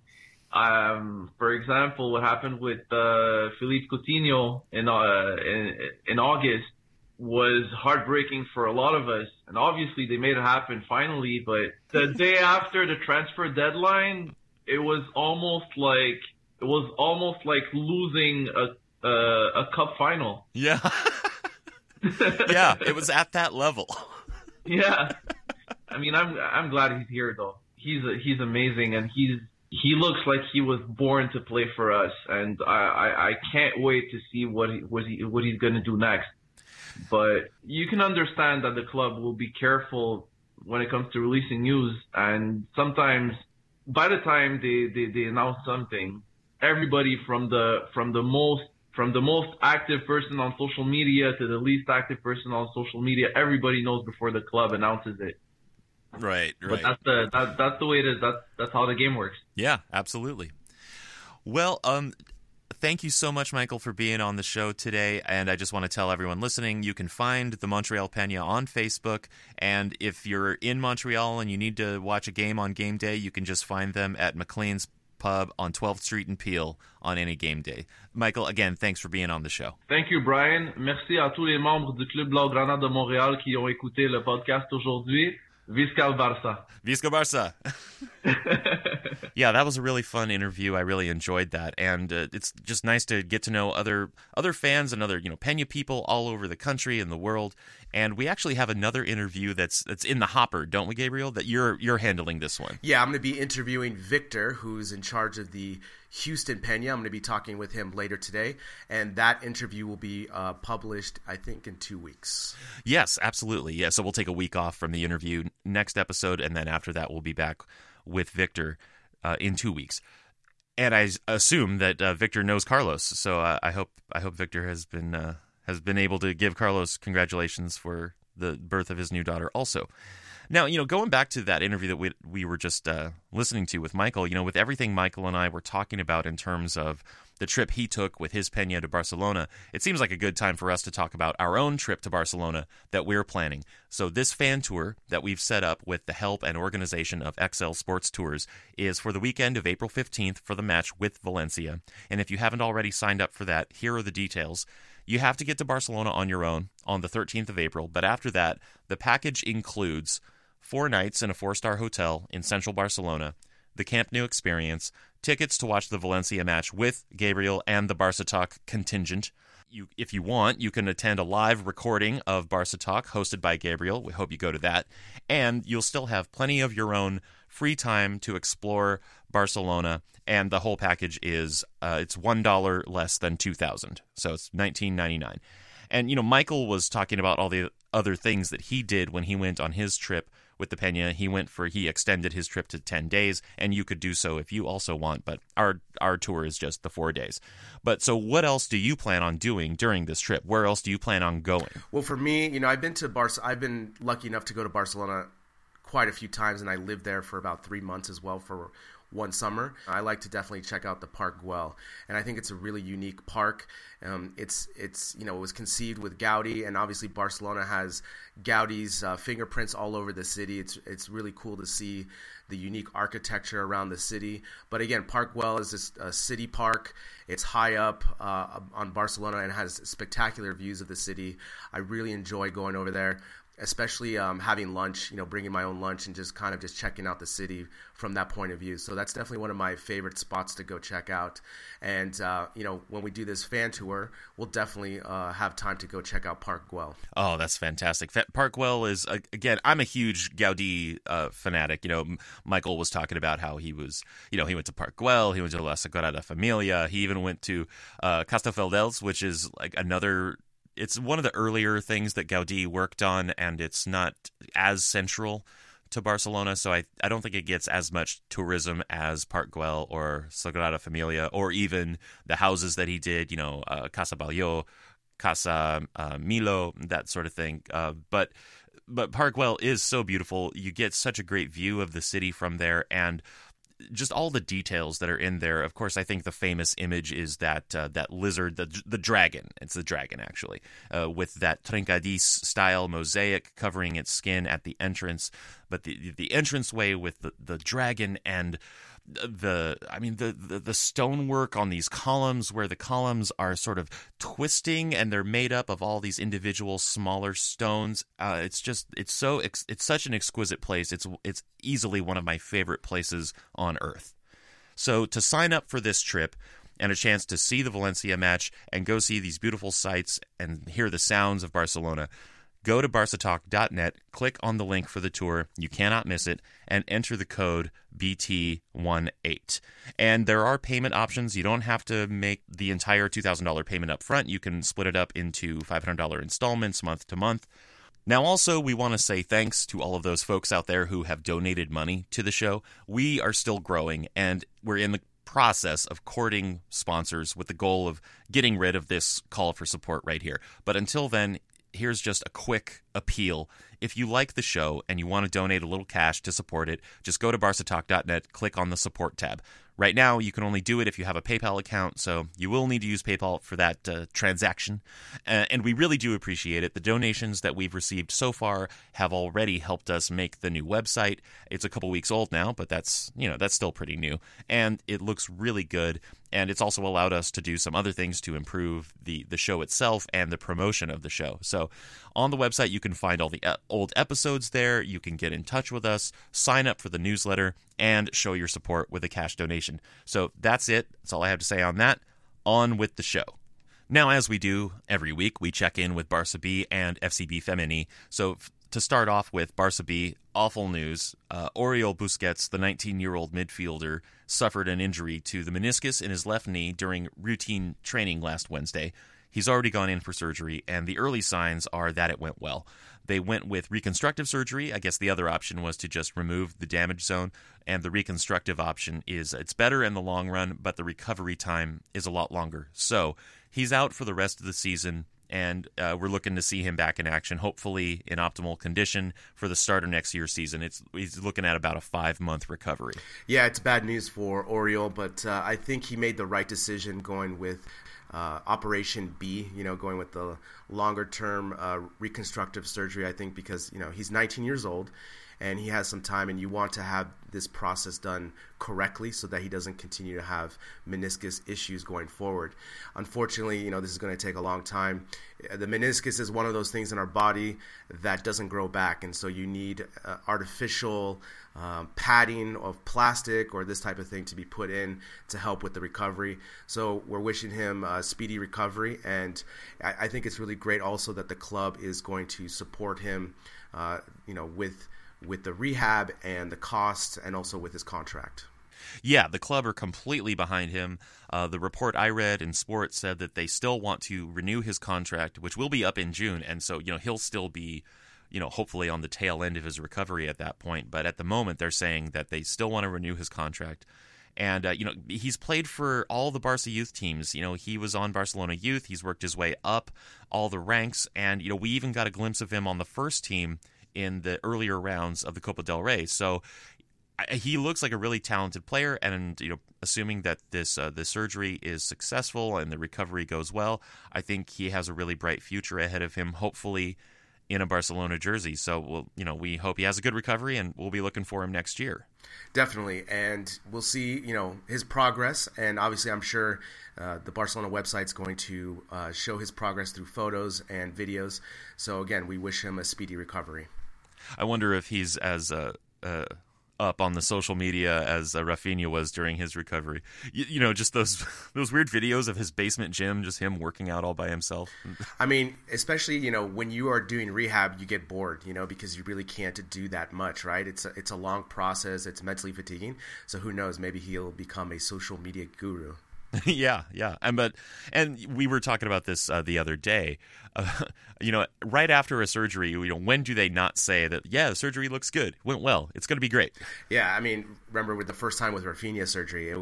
For example, what happened with Philippe Coutinho in August was heartbreaking for a lot of us, and obviously they made it happen finally. But the day after the transfer deadline, it was almost like losing a cup final. Yeah. Yeah, it was at that level. Yeah, I mean, I'm glad he's here though. He's amazing, and he looks like he was born to play for us, and I can't wait to see what he's gonna do next. But you can understand that the club will be careful when it comes to releasing news, and sometimes by the time they announce something, everybody from the most active person on social media to the least active person on social media, everybody knows before the club announces it. Right. But that's the way it is. That's how the game works. Yeah, absolutely. Well, thank you so much, Michael, for being on the show today. And I just want to tell everyone listening, you can find the Montreal Peña on Facebook. And if you're in Montreal and you need to watch a game on game day, you can just find them at McLean's Pub on 12th Street in Peel on any game day. Michael, again, thanks for being on the show. Thank you, Brian. Merci à tous les membres du Club Blaugrana de Montréal qui ont écouté le podcast aujourd'hui. Visca Barça. Visca Barça. Yeah, that was a really fun interview. I really enjoyed that, and it's just nice to get to know other fans and other Peña people all over the country and the world. And we actually have another interview that's in the hopper, don't we, Gabriel? That you're handling this one. Yeah, I'm going to be interviewing Victor, who's in charge of the Houston Peña. I'm going to be talking with him later today, and that interview will be published, I think, in 2 weeks. Yes, absolutely. Yeah, so we'll take a week off from the interview next episode, and then after that we'll be back with Victor in 2 weeks. And I assume that Victor knows Carlos, so I hope Victor has been able to give Carlos congratulations for the birth of his new daughter also. Now, going back to that interview that we were just listening to with Michael, with everything Michael and I were talking about in terms of the trip he took with his Peña to Barcelona, it seems like a good time for us to talk about our own trip to Barcelona that we're planning. So this fan tour that we've set up with the help and organization of XL Sports Tours is for the weekend of April 15th for the match with Valencia. And if you haven't already signed up for that, here are the details. You have to get to Barcelona on your own on the 13th of April, but after that, the package includes 4 nights in a 4-star hotel in central Barcelona, the Camp Nou experience, tickets to watch the Valencia match with Gabriel and the Barca Talk contingent. If you want, you can attend a live recording of Barca Talk hosted by Gabriel. We hope you go to that. And you'll still have plenty of your own free time to explore Barcelona, and the whole package is it's $1 less than $2,000, so it's $19.99. And Michael was talking about all the other things that he did when he went on his trip with the Peña. He extended his trip to 10 days, and you could do so if you also want, but our tour is just the 4 days. But so what else do you plan on doing during this trip? Where else do you plan on going? Well, for me, I've been lucky enough to go to Barcelona quite a few times, and I lived there for about 3 months as well for one summer. I like to definitely check out the Park Güell, and I think it's a really unique park. It was conceived with Gaudi, and obviously Barcelona has Gaudi's fingerprints all over the city. It's really cool to see the unique architecture around the city. But again, Park Güell is this city park. It's high up on Barcelona and has spectacular views of the city. I really enjoy going over there, especially having lunch, bringing my own lunch and just kind of just checking out the city from that point of view. So that's definitely one of my favorite spots to go check out. And, when we do this fan tour, we'll definitely have time to go check out Park Güell. Oh, that's fantastic. Park Güell is, again, I'm a huge Gaudi fanatic. Michael was talking about how he was, he went to Park Güell, he went to La Sagrada Familia, he even went to Castelldefels, which is like it's one of the earlier things that Gaudi worked on, and it's not as central to Barcelona, so I don't think it gets as much tourism as Park Güell or Sagrada Familia, or even the houses that he did, Casa Batlló, Casa Millo, that sort of thing. But Park Güell is so beautiful. You get such a great view of the city from there, and just all the details that are in there. Of course, I think the famous image is that lizard, the dragon. It's the dragon, actually, with that Trencadís style mosaic covering its skin at the entrance. But the entranceway with the dragon and the stonework on these columns, where the columns are sort of twisting and they're made up of all these individual smaller stones. It's such an exquisite place. It's easily one of my favorite places on earth. So to sign up for this trip and a chance to see the Valencia match and go see these beautiful sights and hear the sounds of Barcelona, go to barcatalk.net, click on the link for the tour, you cannot miss it, and enter the code BT18. And there are payment options. You don't have to make the entire $2,000 payment up front. You can split it up into $500 installments month to month. Now, also, we want to say thanks to all of those folks out there who have donated money to the show. We are still growing, and we're in the process of courting sponsors with the goal of getting rid of this call for support right here. But until then, here's just a quick appeal. If you like the show and you want to donate a little cash to support it, just go to barcatalk.net, click on the support tab. Right now, you can only do it if you have a PayPal account, so you will need to use PayPal for that transaction. And we really do appreciate it. The donations that we've received so far have already helped us make the new website. It's a couple weeks old now, but that's still pretty new. And it looks really good. And it's also allowed us to do some other things to improve the show itself and the promotion of the show. So on the website, you can find all the old episodes there. You can get in touch with us, sign up for the newsletter, and show your support with a cash donation. So that's it. That's all I have to say on that. On with the show. Now, as we do every week, we check in with Barça B and FCB Femení. So to start off with Barça B, awful news. Oriol Busquets, the 19-year-old midfielder, suffered an injury to the meniscus in his left knee during routine training last Wednesday. He's already gone in for surgery, and the early signs are that it went well. They went with reconstructive surgery. I guess the other option was to just remove the damage zone, and the reconstructive option is it's better in the long run, but the recovery time is a lot longer. So he's out for the rest of the season, and we're looking to see him back in action, hopefully in optimal condition for the start of next year's season. He's looking at about a 5-month recovery. Yeah, it's bad news for Oriol, but I think he made the right decision going with Operation B, going with the longer-term reconstructive surgery, I think, because, he's 19 years old and he has some time, and you want to have this process done correctly so that he doesn't continue to have meniscus issues going forward. Unfortunately, this is going to take a long time. The meniscus is one of those things in our body that doesn't grow back, and so you need artificial padding of plastic or this type of thing to be put in to help with the recovery. So we're wishing him a speedy recovery, and I think it's really great also that the club is going to support him, with the rehab and the costs, and also with his contract. Yeah, the club are completely behind him. The report I read in Sports said that they still want to renew his contract, which will be up in June, and so he'll still be, hopefully on the tail end of his recovery at that point. But at the moment, they're saying that they still want to renew his contract. And, he's played for all the Barca youth teams. He was on Barcelona Youth. He's worked his way up all the ranks. And, we even got a glimpse of him on the first team in the earlier rounds of the Copa del Rey. So he looks like a really talented player. And, assuming that this surgery is successful and the recovery goes well, I think he has a really bright future ahead of him, hopefully in a Barcelona jersey. So we hope he has a good recovery, and we'll be looking for him next year. Definitely, and we'll see, his progress, and obviously I'm sure the Barcelona website's going to show his progress through photos and videos. So again, we wish him a speedy recovery. I wonder if he's as up on the social media as Rafinha was during his recovery. Just those weird videos of his basement gym, just him working out all by himself. I mean, especially, when you are doing rehab, you get bored, because you really can't do that much, right? It's a long process. It's mentally fatiguing. So who knows? Maybe he'll become a social media guru. Yeah. And we were talking about this the other day. Right after a surgery, when do they not say that? Yeah, the surgery looks good, went well, it's going to be great. Yeah, I mean, remember with the first time with Rafinha surgery,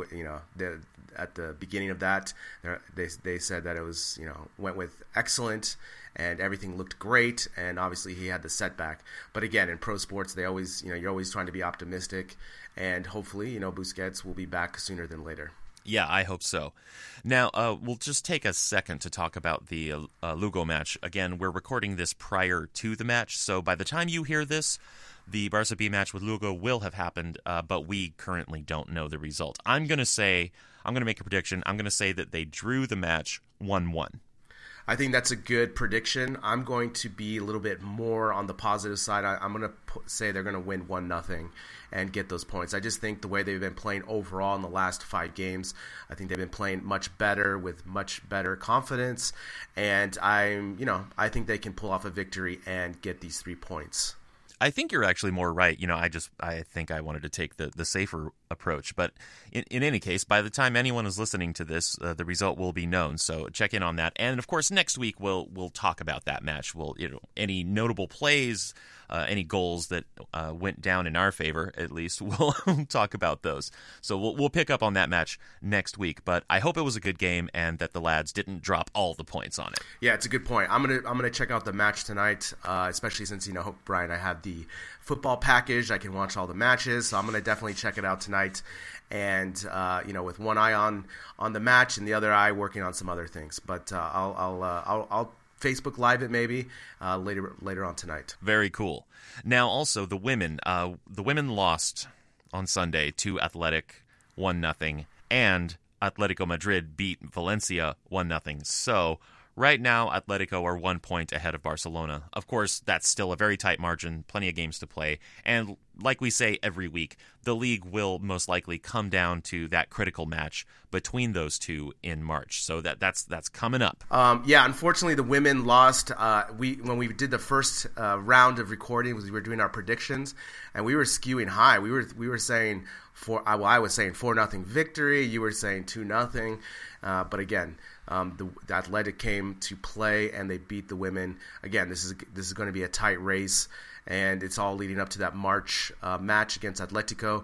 at the beginning of that, they said that it was went with excellent and everything looked great, and obviously he had the setback. But again, in pro sports, they always you're always trying to be optimistic, and hopefully Busquets will be back sooner than later. Yeah, I hope so. Now, we'll just take a second to talk about the Lugo match. Again, we're recording this prior to the match, so by the time you hear this, the Barca B match with Lugo will have happened, but we currently don't know the result. I'm going to make a prediction. I'm going to say that they drew the match 1-1. I think that's a good prediction. I'm going to be a little bit more on the positive side. I'm going to say they're going to win 1-0 and get those points. I just think the way they've been playing overall in the last 5 games, I think they've been playing much better with much better confidence, and I think they can pull off a victory and get these 3 points. I think you're actually more right. I think I wanted to take the safer approach. But in any case, by the time anyone is listening to this, the result will be known. So check in on that. And of course, next week we'll talk about that match. Any notable plays, any goals that went down in our favor, at least, we'll talk about those. So we'll pick up on that match next week. But I hope it was a good game and that the lads didn't drop all the points on it. Yeah, it's a good point. I'm gonna check out the match tonight, especially since Brian, I have the football package. I can watch all the matches, so I'm gonna definitely check it out tonight. And with one eye on the match and the other eye working on some other things. But I'll Facebook Live it maybe later on tonight. Very cool. Now, also the women lost on Sunday to Athletic 1-0, and Atletico Madrid beat Valencia 1-0. So right now, Atletico are 1 point ahead of Barcelona. Of course, that's still a very tight margin, plenty of games to play. And like we say every week, the league will most likely come down to that critical match between those two in March. So that's coming up. Unfortunately, the women lost. When we did the first round of recording, we were doing our predictions, and we were skewing high. We were saying I was saying 4-0 victory. You were saying 2-0. But again, the Athletic came to play and they beat the women. Again, this is going to be a tight race, and it's all leading up to that March match against Atletico.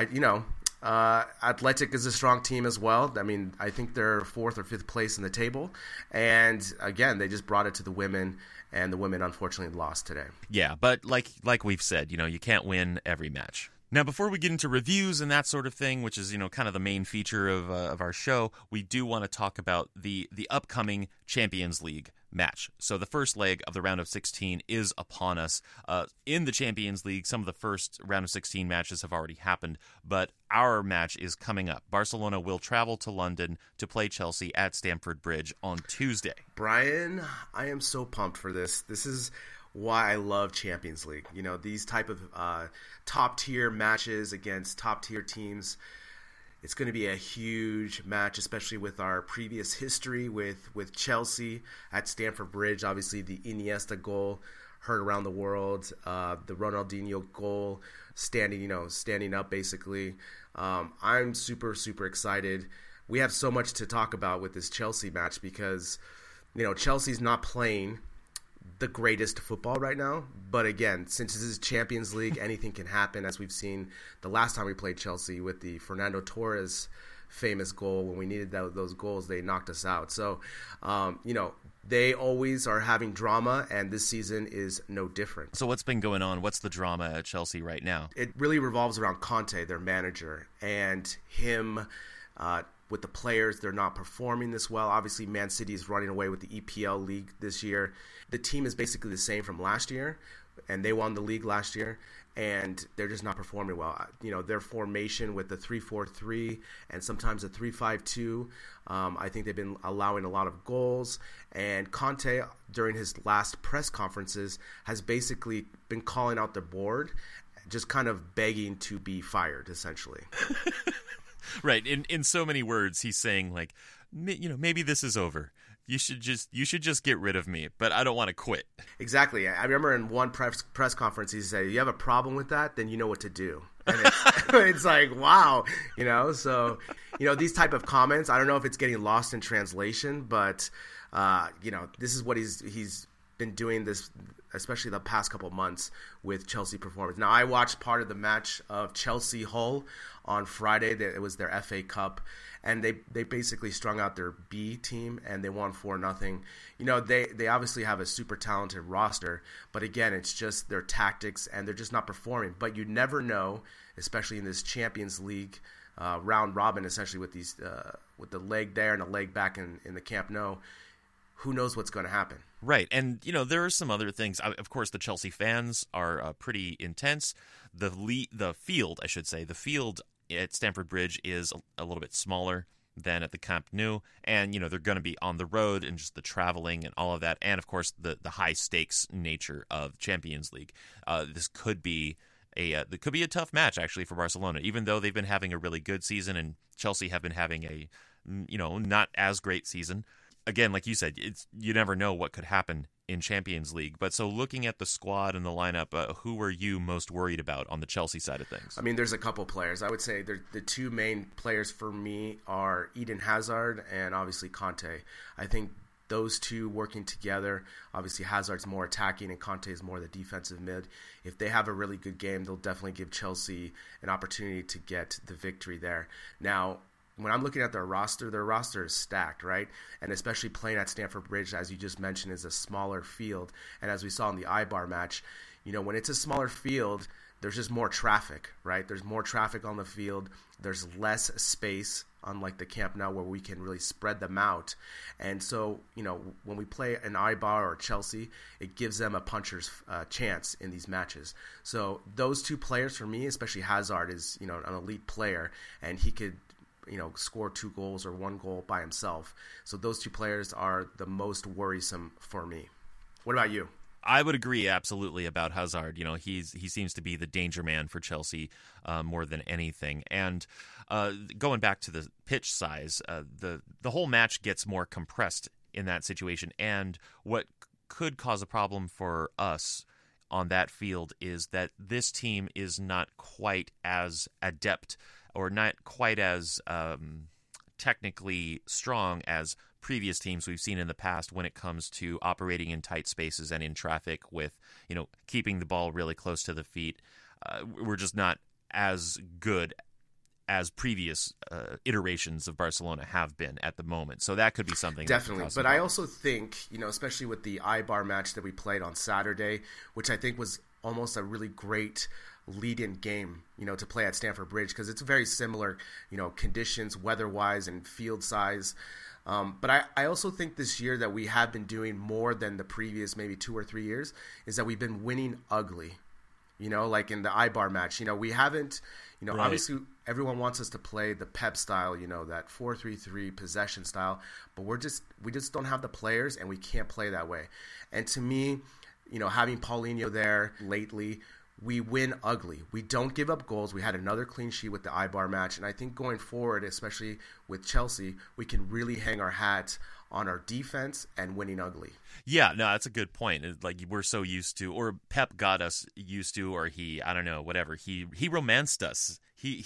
Athletic is a strong team as well. I mean, I think they're 4th or 5th place in the table, and again, they just brought it to the women, and the women unfortunately lost today. Yeah, but like we've said, you can't win every match. Now, before we get into reviews and that sort of thing, which is, kind of the main feature of our show, we do want to talk about the upcoming Champions League match. So the first leg of the round of 16 is upon us. In the Champions League, some of the first round of 16 matches have already happened, but our match is coming up. Barcelona will travel to London to play Chelsea at Stamford Bridge on Tuesday. Brian, I am so pumped for this. This is why I love Champions League. These type of top-tier matches against top-tier teams. It's going to be a huge match, especially with our previous history with Chelsea at Stamford Bridge. Obviously, the Iniesta goal heard around the world, the Ronaldinho goal standing up basically. I'm super, super excited. We have so much to talk about with this Chelsea match because, Chelsea's not playing the greatest football right now. But again, since this is Champions League, anything can happen, as we've seen the last time we played Chelsea with the Fernando Torres famous goal. When we needed those goals, they knocked us out. So, they always are having drama, and this season is no different. So what's been going on? What's the drama at Chelsea right now? It really revolves around Conte, their manager, and him with the players. They're not performing this well. Obviously, Man City is running away with the EPL league this year. The team is basically the same from last year, and they won the league last year, and they're just not performing well. Their formation with the 3-4-3 and sometimes a 3-5-2, I think they've been allowing a lot of goals. And Conte, during his last press conferences, has basically been calling out the board, just kind of begging to be fired, essentially. Right. In so many words, he's saying, like, maybe this is over. You should just get rid of me, but I don't want to quit. Exactly. I remember in one press conference, he said, "You have a problem with that? Then you know what to do." And it's like, wow, So, these type of comments, I don't know if it's getting lost in translation, but this is what he's been doing this, especially the past couple of months with Chelsea performance. Now, I watched part of the match of Chelsea Hull on Friday. It was their FA Cup. And they basically strung out their B team, and they won 4-0. They obviously have a super talented roster, but again, it's just their tactics, and they're just not performing. But you never know, especially in this Champions League round robin, essentially with these with the leg there and a leg back in the Camp Nou. Who knows what's going to happen? Right, and there are some other things. Of course, the Chelsea fans are pretty intense. The field at Stamford Bridge is a little bit smaller than at the Camp Nou, and they're going to be on the road and just the traveling and all of that, and of course the high stakes nature of Champions League. This could be a tough match actually for Barcelona, even though they've been having a really good season and Chelsea have been having a not as great season. Again, like you said, you never know what could happen in Champions League. But so looking at the squad and the lineup, who are you most worried about on the Chelsea side of things? I mean, there's a couple players. I would say the two main players for me are Eden Hazard and obviously Conte. I think those two working together, obviously Hazard's more attacking and Conte is more the defensive mid. If they have a really good game, they'll definitely give Chelsea an opportunity to get the victory there. Now, when I'm looking at their roster is stacked, right? And especially playing at Stamford Bridge, as you just mentioned, is a smaller field. And as we saw in the Eibar match, when it's a smaller field, there's just more traffic, right? There's more traffic on the field. There's less space, unlike the Camp Nou where we can really spread them out. And so, when we play an Eibar or Chelsea, it gives them a puncher's chance in these matches. So those two players for me, especially Hazard, is, an elite player, and he could score 2 goals or 1 goal by himself. So those two players are the most worrisome for me. What about you? I would agree absolutely about Hazard. He seems to be the danger man for Chelsea more than anything. And going back to the pitch size, the whole match gets more compressed in that situation. And what could cause a problem for us on that field is that this team is not quite as adept or not quite as technically strong as previous teams we've seen in the past when it comes to operating in tight spaces and in traffic with, keeping the ball really close to the feet. We're just not as good as previous iterations of Barcelona have been at the moment. So that could be something. Definitely. But I also think, especially with the Eibar match that we played on Saturday, which I think was almost a really great lead-in game, to play at Stamford Bridge, because it's very similar, conditions, weather-wise and field size. But I also think this year that we have been doing more than the previous maybe 2 or 3 years is that we've been winning ugly, like in the Eibar match. We haven't, Right. Obviously everyone wants us to play the Pep style, that 4-3-3 possession style, but we just don't have the players and we can't play that way. And to me, having Paulinho there lately, we win ugly. We don't give up goals. We had another clean sheet with the Eibar match. And I think going forward, especially with Chelsea, we can really hang our hat on our defense and winning ugly. Yeah, no, that's a good point. Like we're so used to, or Pep got us used to, or I don't know, whatever. He romanced us. He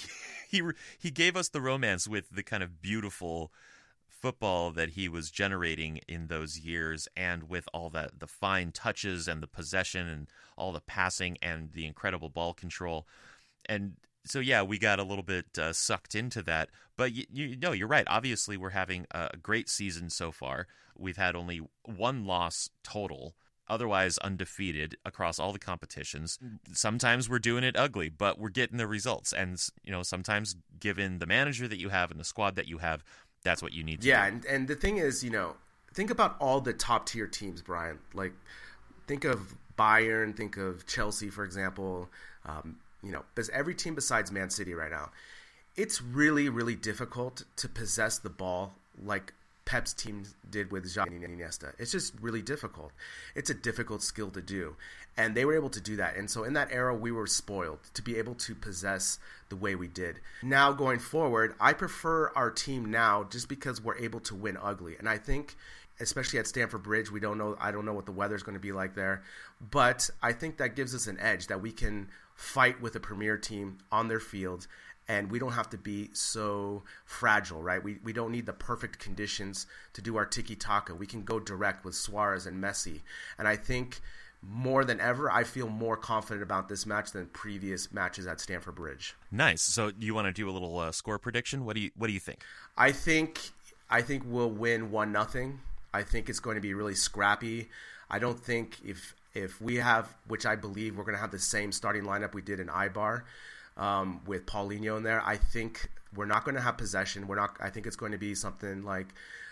gave us the romance with the kind of beautiful football that he was generating in those years, and with all the fine touches and the possession and all the passing and the incredible ball control. And so, yeah, we got a little bit sucked into that. But you're right. Obviously, we're having a great season so far. We've had only one loss total, otherwise undefeated across all the competitions. Sometimes we're doing it ugly, but we're getting the results. And, sometimes given the manager that you have and the squad that you have, that's what you need to do. Yeah, and the thing is, think about all the top-tier teams, Brian. Like, think of Bayern, think of Chelsea, for example. There's every team besides Man City right now. It's really, really difficult to possess the ball like Pep's team did with Xavi and Iniesta. It's just really difficult. It's a difficult skill to do. And they were able to do that. And so in that era, we were spoiled to be able to possess the way we did. Now going forward, I prefer our team now just because we're able to win ugly. And I think, especially at Stamford Bridge, I don't know what the weather's going to be like there. But I think that gives us an edge that we can fight with a premier team on their field. And we don't have to be so fragile, right? We don't need the perfect conditions to do our tiki-taka. We can go direct with Suarez and Messi. And I think more than ever, I feel more confident about this match than previous matches at Stamford Bridge. Nice. So you want to do a little score prediction? What do you think? I think we'll win 1-0. I think it's going to be really scrappy. I don't think if we have, which I believe we're going to have the same starting lineup we did in Eibar, with Paulinho in there, I think we're not going to have possession. I think it's going to be something like,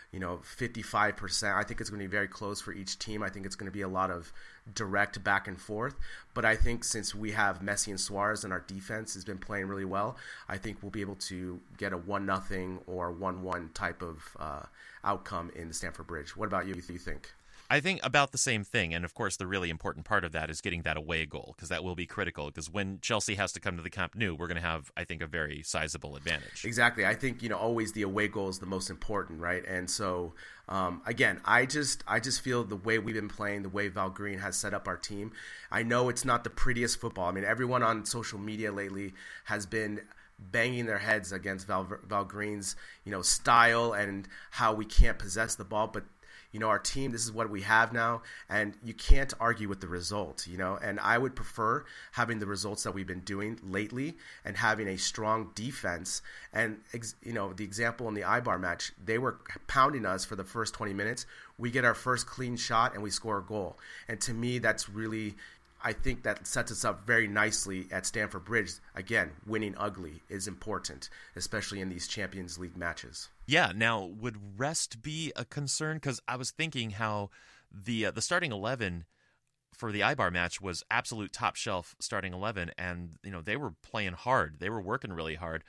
55%. I think it's going to be very close for each team. I think it's going to be a lot of direct back and forth. But I think since we have Messi and Suarez and our defense has been playing really well, I think we'll be able to get a 1-0 or 1-1 type of outcome in the Stamford Bridge. What about you? Do you think? I think about the same thing, and of course the really important part of that is getting that away goal, because that will be critical, because when Chelsea has to come to the Camp Nou, we're going to have, I think, a very sizable advantage. Exactly. I think, always the away goal is the most important, right? And so, again, I just feel the way we've been playing, the way Val Green has set up our team, I know it's not the prettiest football. I mean, everyone on social media lately has been banging their heads against Val Green's, style and how we can't possess the ball, but our team, this is what we have now, and you can't argue with the result, and I would prefer having the results that we've been doing lately and having a strong defense. And, the example in the Eibar match, they were pounding us for the first 20 minutes. We get our first clean shot and we score a goal. And to me, that's really, I think that sets us up very nicely at Stamford Bridge. Again, winning ugly is important, especially in these Champions League matches. Yeah, now, would rest be a concern? Because I was thinking how the starting 11 for the Eibar match was absolute top shelf starting 11, and they were playing hard. They were working really hard.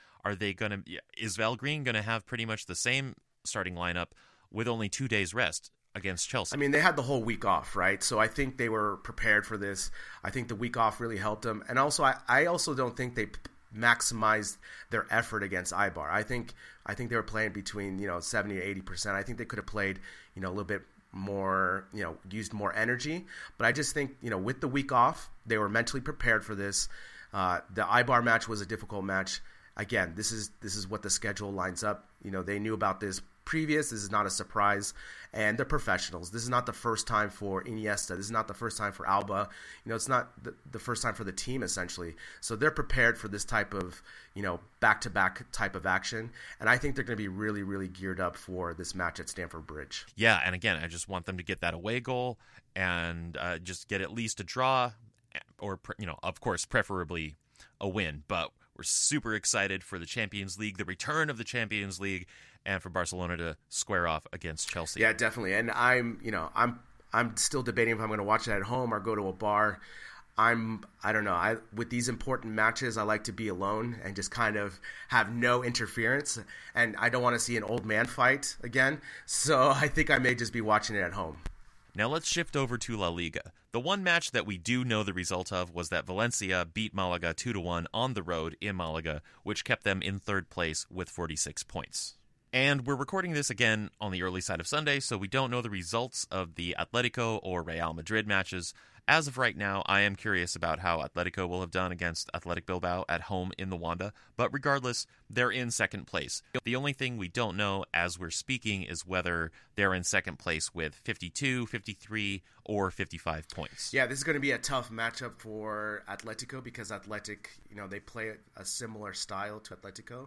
Is Val Green going to have pretty much the same starting lineup with only 2 days rest against Chelsea? I mean, they had the whole week off, right? So I think they were prepared for this. I think the week off really helped them. And also, I also don't think they maximized their effort against Eibar. I think they were playing between 70 to 80%. I think they could have played a little bit more, used more energy. But I just think with the week off, they were mentally prepared for this. The Eibar match was a difficult match. Again, this is what the schedule lines up. They knew about this previous. This is not a surprise, and they're professionals. This is not the first time for Iniesta. This is not the first time for Alba. It's not the first time for the team, essentially. So they're prepared for this type of, back-to-back type of action, and I think they're going to be really, really geared up for this match at Stamford Bridge. Yeah, and again, I just want them to get that away goal and just get at least a draw, or of course, preferably a win. But we're super excited for the Champions League, the return of the Champions League, and for Barcelona to square off against Chelsea. Yeah, definitely. And I'm still debating if I'm going to watch it at home or go to a bar. I don't know. With these important matches, I like to be alone and just kind of have no interference. And I don't want to see an old man fight again. So I think I may just be watching it at home. Now let's shift over to La Liga. The one match that we do know the result of was that Valencia beat Malaga 2-1 on the road in Malaga, which kept them in third place with 46 points. And we're recording this again on the early side of Sunday, so we don't know the results of the Atletico or Real Madrid matches. As of right now, I am curious about how Atletico will have done against Athletic Bilbao at home in the Wanda, but regardless, they're in second place. The only thing we don't know as we're speaking is whether they're in second place with 52, 53, or 55 points. Yeah, this is going to be a tough matchup for Atletico because Athletic, they play a similar style to Atletico.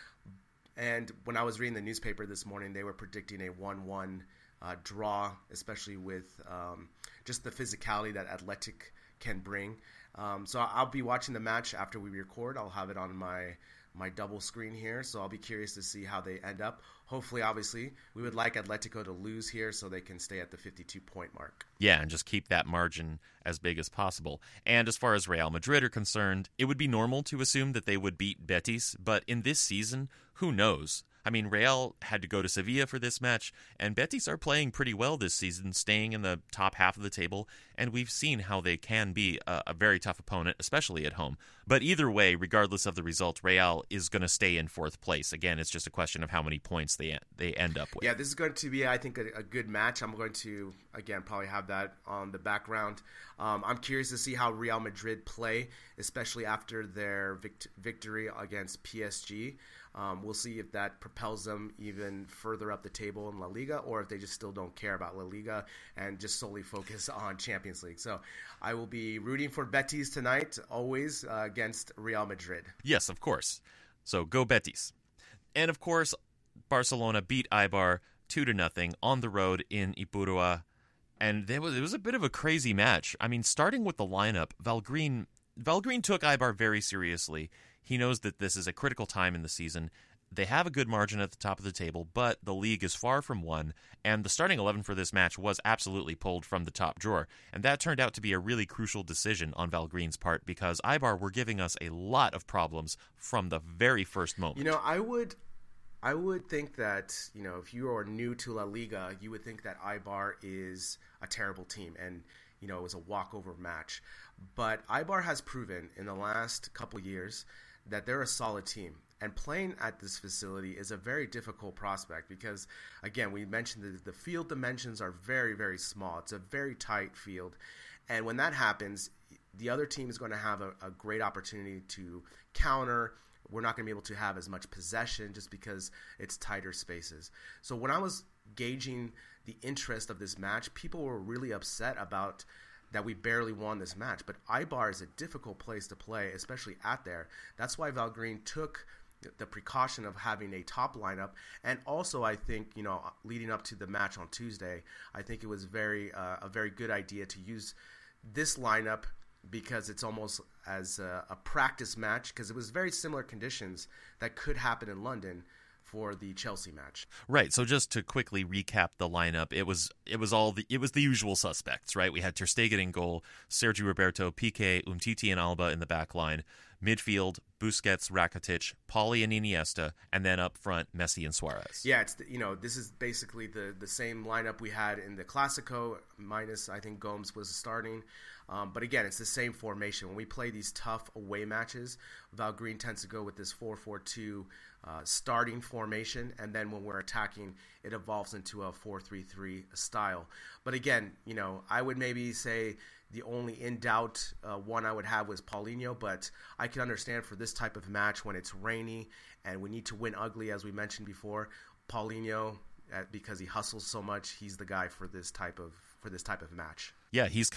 And when I was reading the newspaper this morning, they were predicting a 1-1 draw, especially with just the physicality that Athletic can bring. So I'll be watching the match after we record. I'll have it on my double screen here, so I'll be curious to see how they end up. Hopefully, obviously, we would like Atletico to lose here so they can stay at the 52-point mark. Yeah, and just keep that margin as big as possible. And as far as Real Madrid are concerned, it would be normal to assume that they would beat Betis, but in this season, who knows? I mean, Real had to go to Sevilla for this match, and Betis are playing pretty well this season, staying in the top half of the table, and we've seen how they can be a very tough opponent, especially at home. But either way, regardless of the result, Real is going to stay in fourth place. Again, it's just a question of how many points they end up with. Yeah, this is going to be, I think, a good match. I'm going to, again, probably have that on the background. I'm curious to see how Real Madrid play, especially after their victory against PSG. We'll see if that propels them even further up the table in La Liga, or if they just still don't care about La Liga and just solely focus on Champions League. So I will be rooting for Betis tonight, always against Real Madrid. Yes, of course. So go Betis. And of course, Barcelona beat Eibar 2-0 on the road in Ipurua. And it was a bit of a crazy match. I mean, starting with the lineup, Valgrin took Eibar very seriously. He knows that this is a critical time in the season. They have a good margin at the top of the table, but the league is far from won, and the starting 11 for this match was absolutely pulled from the top drawer, and that turned out to be a really crucial decision on Valgrin's part because Eibar were giving us a lot of problems from the very first moment. I would think that, if you are new to La Liga, you would think that Eibar is a terrible team, and it was a walkover match. But Eibar has proven in the last couple years that they're a solid team. And playing at this facility is a very difficult prospect because, again, we mentioned that the field dimensions are very, very small. It's a very tight field. And when that happens, the other team is going to have a great opportunity to counter. We're not going to be able to have as much possession just because it's tighter spaces. So when I was gauging the interest of this match, people were really upset about that we barely won this match. But Eibar is a difficult place to play, especially at there. That's why Valgrin took the precaution of having a top lineup. And also, I think, leading up to the match on Tuesday, I think it was a very good idea to use this lineup because it's almost as a practice match because it was very similar conditions that could happen in London for the Chelsea match. Right. So just to quickly recap the lineup, it was the usual suspects, right? We had Ter Stegen in goal, Sergio Roberto, Piqué, Umtiti and Alba in the back line, midfield Busquets, Rakitic, Poli and Iniesta, and then up front Messi and Suarez. Yeah, it's this is basically the same lineup we had in the Clásico, minus I think Gomes was starting. But again, it's the same formation. When we play these tough away matches, Valgrin tends to go with this 4-4-2 starting formation, and then when we're attacking, it evolves into a 4-3-3 style. But again, I would maybe say the only in doubt one I would have was Paulinho, but I can understand for this type of match when it's rainy and we need to win ugly, as we mentioned before, Paulinho, because he hustles so much, he's the guy for this type of match. Yeah, he's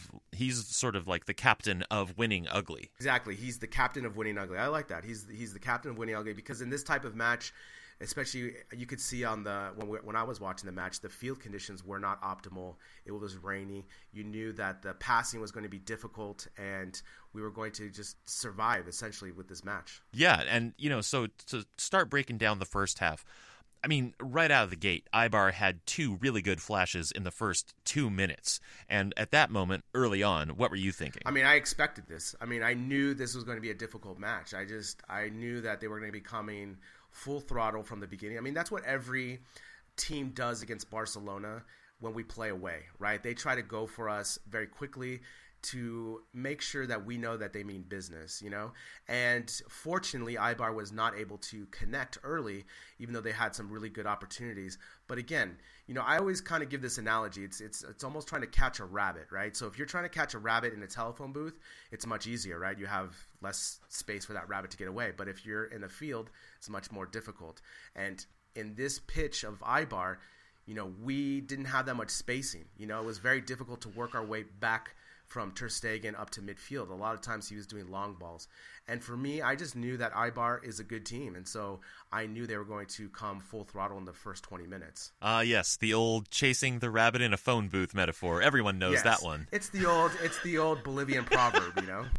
sort of like the captain of winning ugly. Exactly, he's the captain of winning ugly. I like that. He's the captain of winning ugly because in this type of match, especially you could see on when I was watching the match, the field conditions were not optimal. It was rainy. You knew that the passing was going to be difficult, and we were going to just survive essentially with this match. Yeah, and so to start breaking down the first half. I mean, right out of the gate, Eibar had two really good flashes in the first 2 minutes. And at that moment, early on, what were you thinking? I mean, I expected this. I mean, I knew this was going to be a difficult match. I knew that they were going to be coming full throttle from the beginning. I mean, that's what every team does against Barcelona. when we play away, right? They try to go for us very quickly to make sure that we know that they mean business, you know? And fortunately, Ibar was not able to connect early, even though they had some really good opportunities. But again, you know, I always kind of give this analogy. It's almost trying to catch a rabbit, right? So if you're trying to catch a rabbit in a telephone booth, it's much easier, right? You have less space for that rabbit to get away. But if you're in the field, it's much more difficult. And in this pitch of Ibar, you know, we didn't have that much spacing. You know, it was very difficult to work our way back from Ter Stegen up to midfield. A lot of times he was doing long balls. And for me, I just knew that Ibar is a good team. And so I knew they were going to come full throttle in the first 20 minutes. Yes, the old chasing the rabbit in a phone booth metaphor. Everyone knows that one. It's the old Bolivian proverb, you know?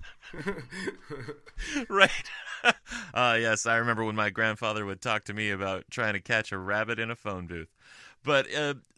Right. Yes, I remember when my grandfather would talk to me about trying to catch a rabbit in a phone booth. But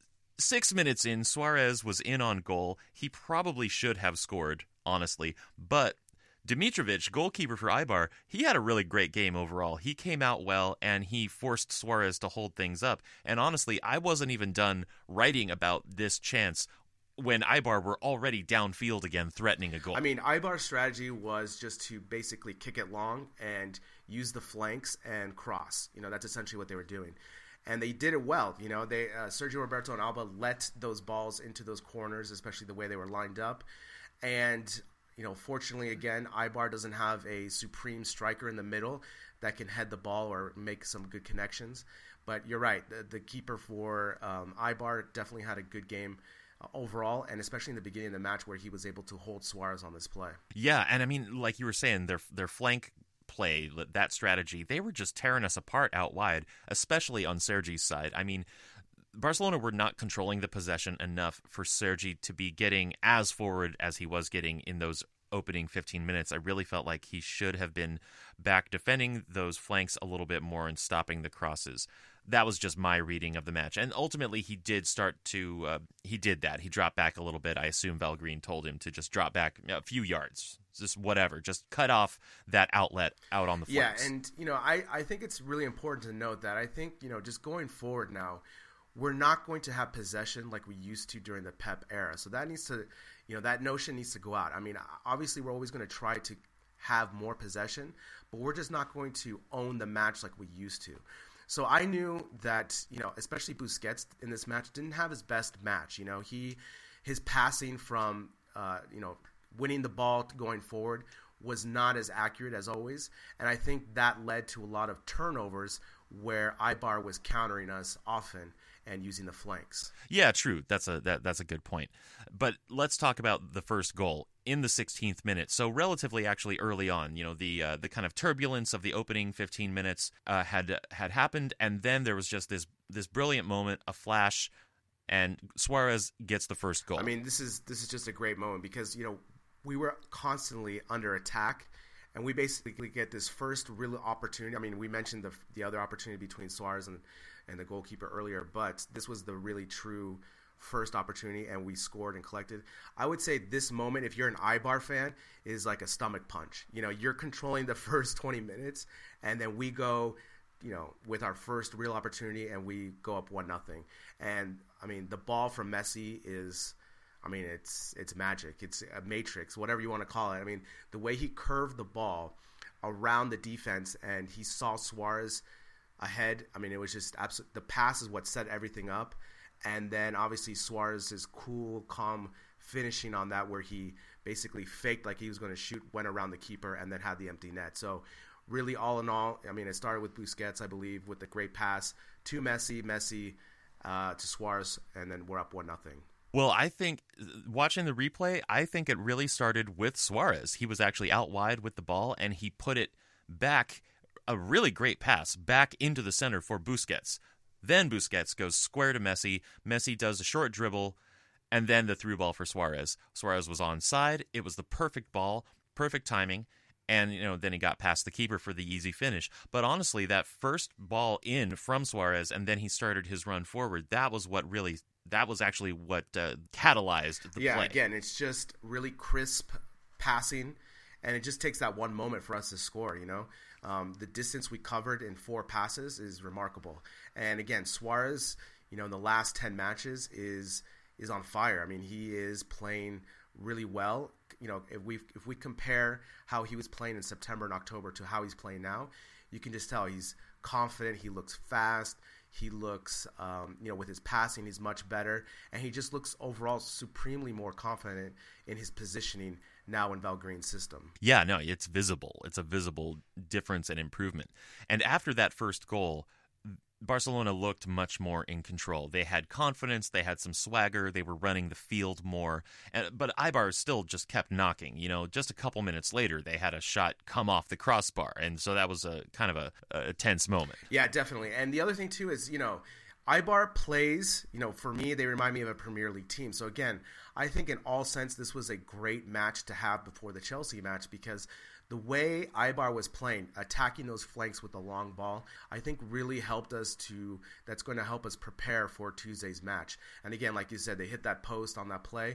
6 minutes in, Suarez was in on goal. He probably should have scored, honestly. But Dimitrovic, goalkeeper for Ibar, he had a really great game overall. He came out well, and he forced Suarez to hold things up. And honestly, I wasn't even done writing about this chance when Ibar were already downfield again, threatening a goal. I mean, Ibar's strategy was just to basically kick it long and use the flanks and cross. You know, that's essentially what they were doing. And they did it well. You know, they Sergio Roberto and Alba let those balls into those corners, especially the way they were lined up. And, you know, fortunately, again, Ibar doesn't have a supreme striker in the middle that can head the ball or make some good connections. But you're right. The keeper for Ibar definitely had a good game overall, and especially in the beginning of the match where he was able to hold Suarez on this play. Yeah, and I mean, like you were saying, their flank play, that strategy, they were just tearing us apart out wide, especially on Sergi's side. I mean, Barcelona were not controlling the possession enough for Sergi to be getting as forward as he was getting in those opening 15 minutes. I really felt like he should have been back defending those flanks a little bit more and stopping the crosses. That was just my reading of the match. And ultimately, he did start to, he did that. He dropped back a little bit. I assume Valgrind told him to just drop back a few yards. Just whatever. Just cut off that outlet out on the flanks. Yeah, and, you know, I think it's really important to note that I think, you know, just going forward now, we're not going to have possession like we used to during the Pep era. So that needs to, you know, that notion needs to go out. I mean, obviously, we're always going to try to have more possession, but we're just not going to own the match like we used to. So I knew that, you know, especially Busquets in this match didn't have his best match. You know, his passing from, you know, winning the ball to going forward was not as accurate as always. And I think that led to a lot of turnovers where Ibar was countering us often and using the flanks. Yeah, true. That's a good point. But let's talk about the first goal in the 16th minute. So relatively actually early on, you know, the kind of turbulence of the opening 15 minutes had happened, and then there was just this brilliant moment, a flash, and Suarez gets the first goal. I mean, this is just a great moment because, you know, we were constantly under attack, and we basically get this first real opportunity. I mean, we mentioned the other opportunity between Suarez and the goalkeeper earlier, but this was the really true first opportunity, and we scored and collected. I would say this moment, if you're an Ibar fan, is like a stomach punch. You know, you're controlling the first 20 minutes, and then we go, you know, with our first real opportunity, and we go up 1-0. And, I mean, the ball from Messi is... I mean, it's magic. It's a matrix, whatever you want to call it. I mean, the way he curved the ball around the defense and he saw Suarez ahead, I mean, it was just absolute. The pass is what set everything up. And then, obviously, Suarez's cool, calm finishing on that where he basically faked like he was going to shoot, went around the keeper, and then had the empty net. So, really, all in all, I mean, it started with Busquets, I believe, with the great pass to Messi to Suarez, and then we're up 1-0. Well, I think, watching the replay, I think it really started with Suarez. He was actually out wide with the ball, and he put it back, a really great pass, back into the center for Busquets. Then Busquets goes square to Messi. Messi does a short dribble, and then the through ball for Suarez. Suarez was onside. It was the perfect ball, perfect timing, and, you know, then he got past the keeper for the easy finish. But honestly, that first ball in from Suarez, and then he started his run forward, that was actually what catalyzed the play. Yeah, again, it's just really crisp passing, and it just takes that one moment for us to score, you know. The distance we covered in 4 passes is remarkable. And again, Suarez, you know, in the last 10 matches is is on fire. I mean, he is playing really well. You know, if we compare how he was playing in September and October to how he's playing now, you can just tell he's confident. He looks fast. He looks, with his passing, he's much better, and he just looks overall supremely more confident in his positioning now in Valgreen's system. Yeah, no, it's visible. It's a visible difference and improvement. And after that first goal, Barcelona looked much more in control. They had confidence, they had some swagger, they were running the field more. But Eibar still just kept knocking. You know, just a couple minutes later, they had a shot come off the crossbar. And so that was a kind of a tense moment. Yeah, definitely. And the other thing, too, is, Eibar plays, for me, they remind me of a Premier League team. So, again, I think in all sense, this was a great match to have before the Chelsea match because the way Eibar was playing, attacking those flanks with the long ball, I think really helped us that's going to help us prepare for Tuesday's match. And again, like you said, they hit that post on that play.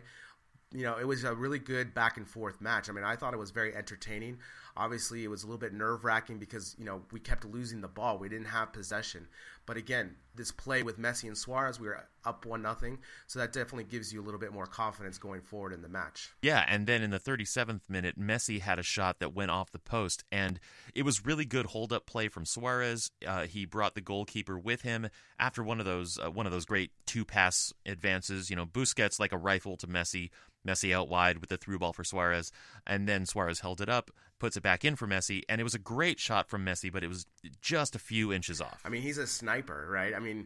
It was a really good back and forth match. I mean, I thought it was very entertaining. Obviously, it was a little bit nerve-wracking because, we kept losing the ball. We didn't have possession. But again, this play with Messi and Suarez, we were up 1-0. So that definitely gives you a little bit more confidence going forward in the match. Yeah, and then in the 37th minute, Messi had a shot that went off the post. And it was really good hold-up play from Suarez. He brought the goalkeeper with him after one of those great two-pass advances. Busquets like a rifle to Messi. Messi out wide with the through ball for Suarez, and then Suarez held it up, puts it back in for Messi, and it was a great shot from Messi, but it was just a few inches off. I mean, he's a sniper, right? I mean,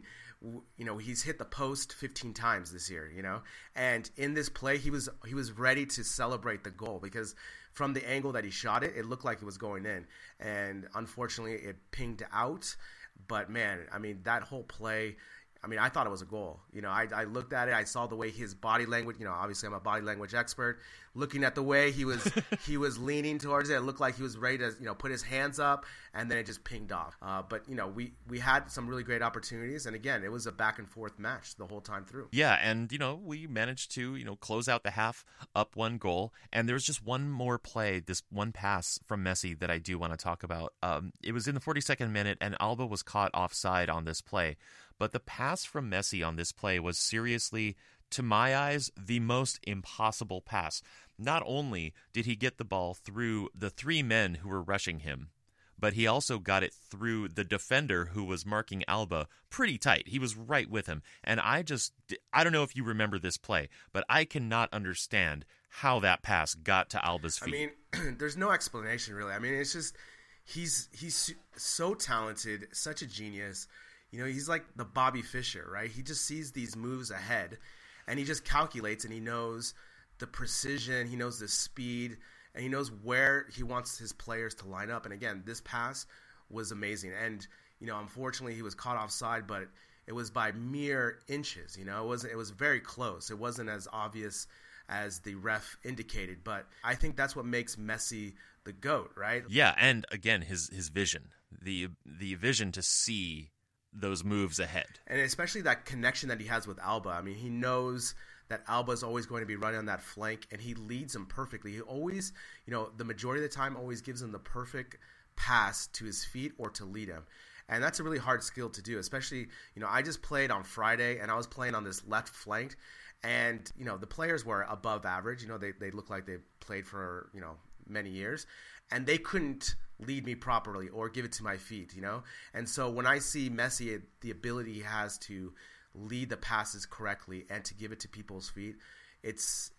he's hit the post 15 times this year, and in this play, he was ready to celebrate the goal because from the angle that he shot it, it looked like it was going in, and unfortunately, it pinged out. But man, I mean, that whole play. I mean, I thought it was a goal. I looked at it. I saw the way his body language. Obviously, I'm a body language expert. Looking at the way he was leaning towards it, it looked like he was ready to put his hands up, and then it just pinged off. But we had some really great opportunities, and again, it was a back and forth match the whole time through. Yeah, and we managed to close out the half up 1 goal, and there was just one more play, this one pass from Messi that I do want to talk about. It was in the 42nd minute, and Alba was caught offside on this play. But the pass from Messi on this play was seriously, to my eyes, the most impossible pass. Not only did he get the ball through the 3 men who were rushing him, but he also got it through the defender who was marking Alba pretty tight. He was right with him. And I don't know if you remember this play, but I cannot understand how that pass got to Alba's feet. I mean, there's no explanation, really. I mean, it's just he's so talented, such a genius. He's like the Bobby Fischer, right? He just sees these moves ahead, and he just calculates, and he knows the precision, he knows the speed, and he knows where he wants his players to line up. And again, this pass was amazing. And, unfortunately, he was caught offside, but it was by mere inches. It was very close. It wasn't as obvious as the ref indicated, but I think that's what makes Messi the GOAT, right? Yeah, and again, his vision, the vision to see those moves ahead. And especially that connection that he has with Alba. I mean, he knows that Alba is always going to be running on that flank, and he leads him perfectly. He always, the majority of the time, always gives him the perfect pass to his feet or to lead him. And that's a really hard skill to do, especially, I just played on Friday, and I was playing on this left flank, and, the players were above average. They look like they played for, many years, and they couldn't lead me properly or give it to my feet, And so when I see Messi, the ability he has to lead the passes correctly and to give it to people's feet, it's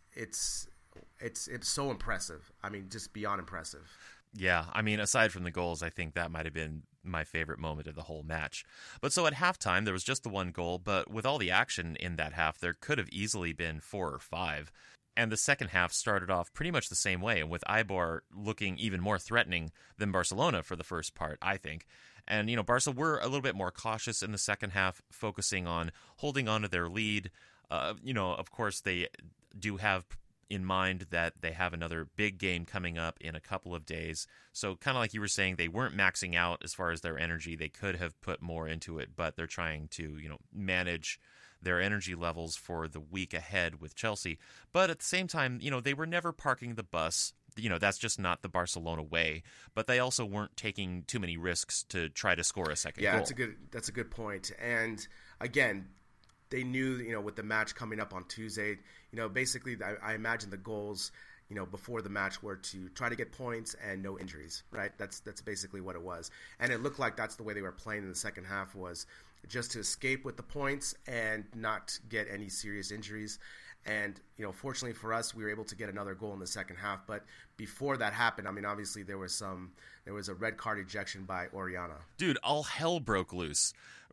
so impressive. I mean, just beyond impressive. Yeah, I mean, aside from the goals, I think that might have been my favorite moment of the whole match. But so at halftime, there was just the 1 goal, but with all the action in that half, there could have easily been 4 or 5. And the second half started off pretty much the same way, with Eibar looking even more threatening than Barcelona for the first part, I think. And, Barca were a little bit more cautious in the second half, focusing on holding on to their lead. Of course, they do have in mind that they have another big game coming up in a couple of days. So kind of like you were saying, they weren't maxing out as far as their energy. They could have put more into it, but they're trying to, manage their energy levels for the week ahead with Chelsea. But at the same time, they were never parking the bus. That's just not the Barcelona way. But they also weren't taking too many risks to try to score a second goal. Yeah, that's a good point. And again, they knew, with the match coming up on Tuesday, basically I imagine the goals, before the match were to try to get points and no injuries, right? That's basically what it was. And it looked like that's the way they were playing in the second half, was just to escape with the points and not get any serious injuries. And, fortunately for us, we were able to get another goal in the second half. But before that happened, I mean, obviously there was a red card ejection by Orellana. Dude, all hell broke loose.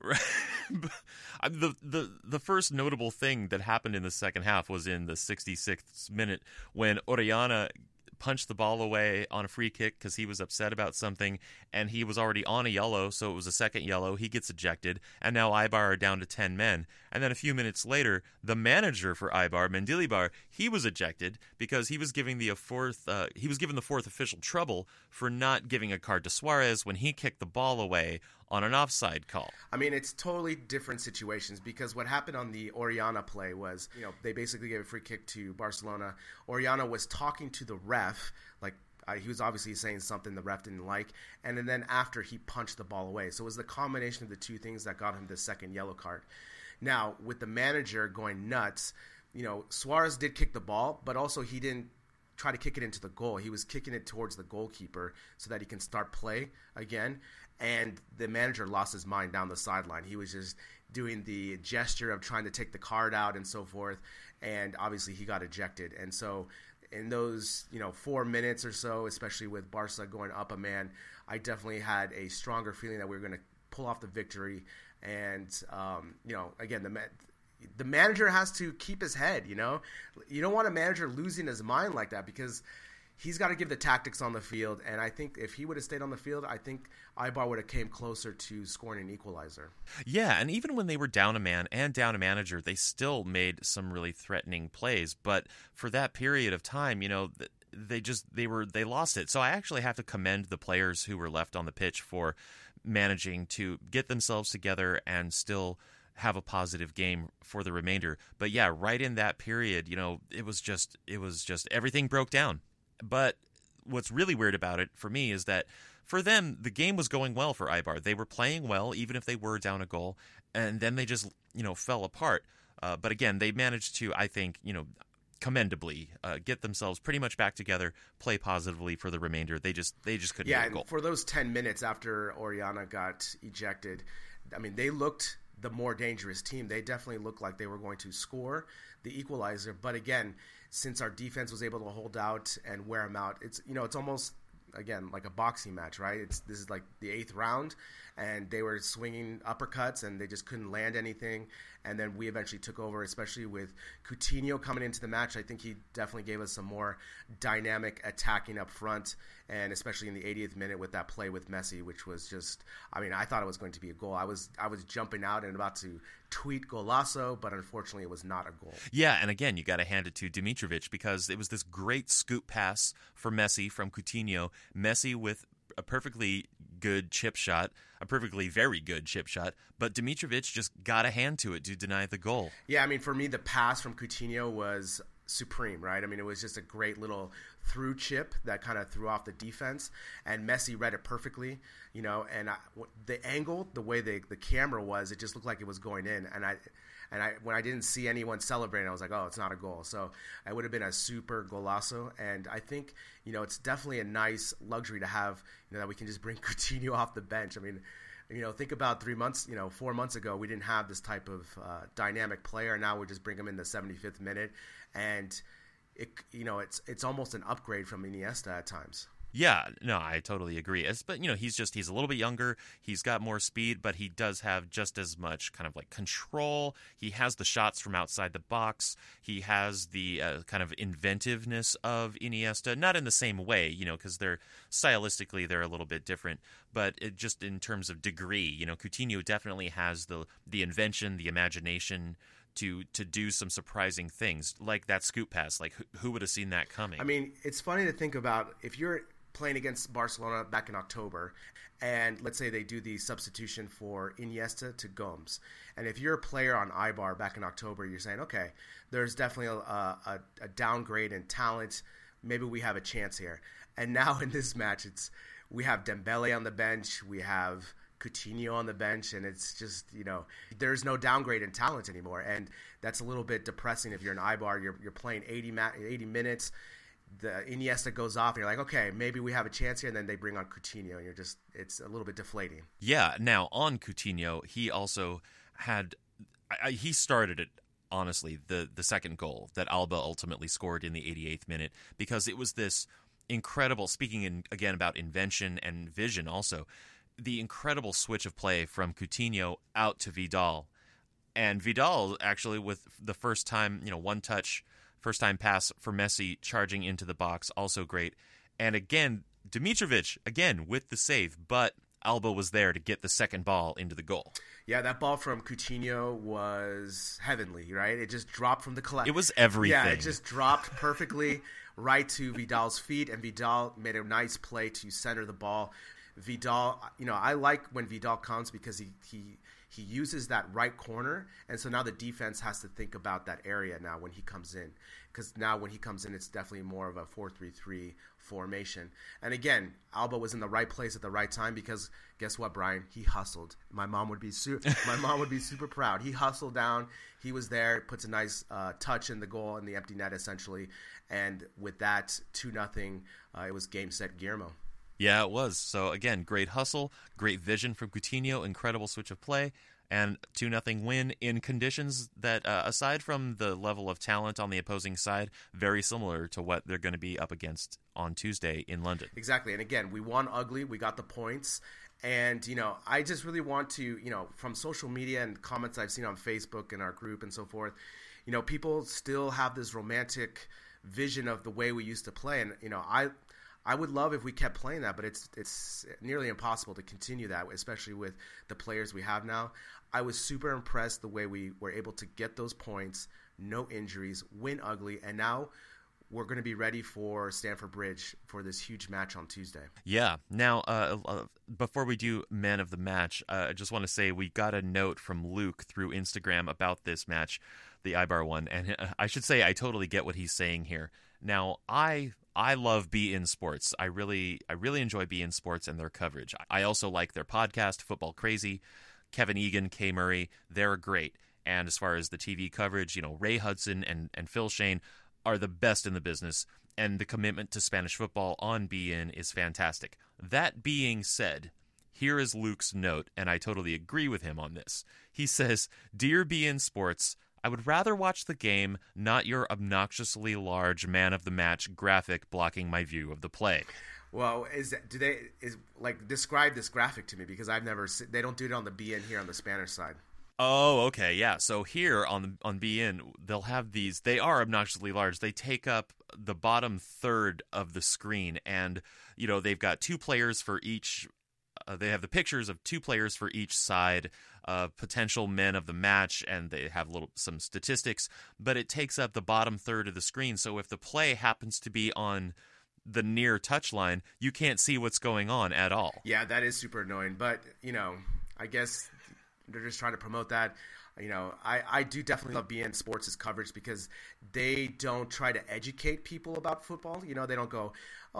The first notable thing that happened in the second half was in the 66th minute when Orellana punched the ball away on a free kick because he was upset about something, and he was already on a yellow, so it was a second yellow. He gets ejected, and now Eibar are down to 10 men. And then a few minutes later, the manager for Eibar, Mendilibar, he was ejected because he was given the fourth official trouble for not giving a card to Suarez when he kicked the ball away on an offside call. I mean, it's totally different situations, because what happened on the Orellana play was, they basically gave a free kick to Barcelona. Orellana was talking to the ref, he was obviously saying something the ref didn't like, and then after he punched the ball away. So it was the combination of the two things that got him the second yellow card. Now, with the manager going nuts, Suarez did kick the ball, but also he didn't try to kick it into the goal. He was kicking it towards the goalkeeper so that he can start play again. And the manager lost his mind down the sideline. He was just doing the gesture of trying to take the card out and so forth. And obviously he got ejected. And so in those, 4 minutes or so, especially with Barca going up a man, I definitely had a stronger feeling that we were going to pull off the victory. And, again, the manager has to keep his head, You don't want a manager losing his mind like that, because he's got to give the tactics on the field. And I think if he would have stayed on the field, I think Eibar would have came closer to scoring an equalizer. Yeah, and even when they were down a man and down a manager, they still made some really threatening plays. But for that period of time, they lost it. So I actually have to commend the players who were left on the pitch for managing to get themselves together and still have a positive game for the remainder. But yeah, right in that period, it was just everything broke down. But what's really weird about it for me is that for them, the game was going well for Eibar. They were playing well, even if they were down a goal, and then they just, fell apart. But again, they managed to, I think, commendably get themselves pretty much back together, play positively for the remainder. They just couldn't get a goal. And for those 10 minutes after Orellana got ejected, I mean, they looked the more dangerous team. They definitely looked like they were going to score the equalizer. But again, since our defense was able to hold out and wear them out, it's almost, again, like a boxing match, right? This is like the 8th round, and they were swinging uppercuts and they just couldn't land anything. And then we eventually took over, especially with Coutinho coming into the match. I think he definitely gave us some more dynamic attacking up front, and especially in the 80th minute with that play with Messi, which was just, I mean, I thought it was going to be a goal. I was jumping out and about to tweet golazo, but unfortunately it was not a goal. Yeah, and again, you got to hand it to Dimitrovic, because it was this great scoop pass for Messi from Coutinho. Messi with a perfectly good chip shot, a perfectly very good chip shot, but Dimitrovic just got a hand to it to deny the goal. Yeah, I mean, for me, the pass from Coutinho was supreme, right? I mean, it was just a great little through chip that kind of threw off the defense, and Messi read it perfectly, and the angle, the way the camera was, it just looked like it was going in, and when I didn't see anyone celebrating, I was like, oh, it's not a goal. So it would have been a super golazo. And I think, it's definitely a nice luxury to have, that we can just bring Coutinho off the bench. I mean, think about 4 months ago, we didn't have this type of dynamic player. Now we just bring him in the 75th minute. And, it's almost an upgrade from Iniesta at times. Yeah, no, I totally agree. But, he's a little bit younger. He's got more speed, but he does have just as much kind of like control. He has the shots from outside the box. He has the kind of inventiveness of Iniesta, not in the same way, because stylistically they're a little bit different, but just in terms of degree, Coutinho definitely has the invention, the imagination to do some surprising things, like that scoop pass. Like, who would have seen that coming? I mean, it's funny to think about if you're playing against Barcelona back in October, and let's say they do the substitution for Iniesta to Gomes, and if you're a player on Eibar back in October, you're saying, okay, there's definitely a downgrade in talent. Maybe we have a chance here. And now in this match, we have Dembele on the bench, we have Coutinho on the bench, and it's just, there's no downgrade in talent anymore, and that's a little bit depressing if you're an Eibar. You're playing 80 minutes, the Iniesta goes off, and you're like, okay, maybe we have a chance here, and then they bring on Coutinho, and it's a little bit deflating. Yeah, now on Coutinho, he also had he started it, honestly, the second goal that Alba ultimately scored in the 88th minute, because it was this incredible, again about invention and vision also, the incredible switch of play from Coutinho out to Vidal. And Vidal, actually, with the first time, first time pass for Messi charging into the box, also great. And again, Dimitrovic, again, with the save, but Alba was there to get the second ball into the goal. Yeah, that ball from Coutinho was heavenly, right? It just dropped from the collect. It was everything. Yeah, it just dropped perfectly right to Vidal's feet, and Vidal made a nice play to center the ball. Vidal, I like when Vidal comes because he uses that right corner, and so now the defense has to think about that area now when he comes in, because now when he comes in, it's definitely more of a 4-3-3 formation. And again, Alba was in the right place at the right time, because guess what, Brian? He hustled. My mom would be super proud. He hustled down. He was there, puts a nice touch in the goal in the empty net essentially, and with that 2-0, it was game set Guillermo. Yeah, it was. So, again, great hustle, great vision from Coutinho, incredible switch of play, and 2-0 win in conditions that, aside from the level of talent on the opposing side, very similar to what they're going to be up against on Tuesday in London. Exactly. And, again, we won ugly. We got the points. And, I just really want to, from social media and comments I've seen on Facebook and our group and so forth, people still have this romantic vision of the way we used to play. And, I would love if we kept playing that, but it's nearly impossible to continue that, especially with the players we have now. I was super impressed the way we were able to get those points, no injuries, win ugly, and now we're going to be ready for Stamford Bridge for this huge match on Tuesday. Yeah. Now, before we do Man of the Match, I just want to say we got a note from Luke through Instagram about this match, the Eibar one, and I should say I totally get what he's saying here. Now, I love beIN Sports. I really enjoy beIN Sports and their coverage. I also like their podcast, Football Crazy. Kevin Egan, Kay Murray, they're great. And as far as the TV coverage, Ray Hudson and Phil Shane are the best in the business. And the commitment to Spanish football on beIN is fantastic. That being said, here is Luke's note, and I totally agree with him on this. He says, "Dear beIN Sports, I would rather watch the game, not your obnoxiously large man of the match graphic blocking my view of the play." Well, describe this graphic to me, because they don't do it on the beIN here on the Spanish side. Oh, okay, yeah. So here on beIN, they'll have these. They are obnoxiously large. They take up the bottom third of the screen, and they've got two players for each. They have the pictures of two players for each side, potential men of the match, and they have some statistics, but it takes up the bottom third of the screen. So if the play happens to be on the near touchline, you can't see what's going on at all. Yeah, that is super annoying, but I guess they're just trying to promote that. I do definitely love beIN Sports' coverage, because they don't try to educate people about football. They don't go,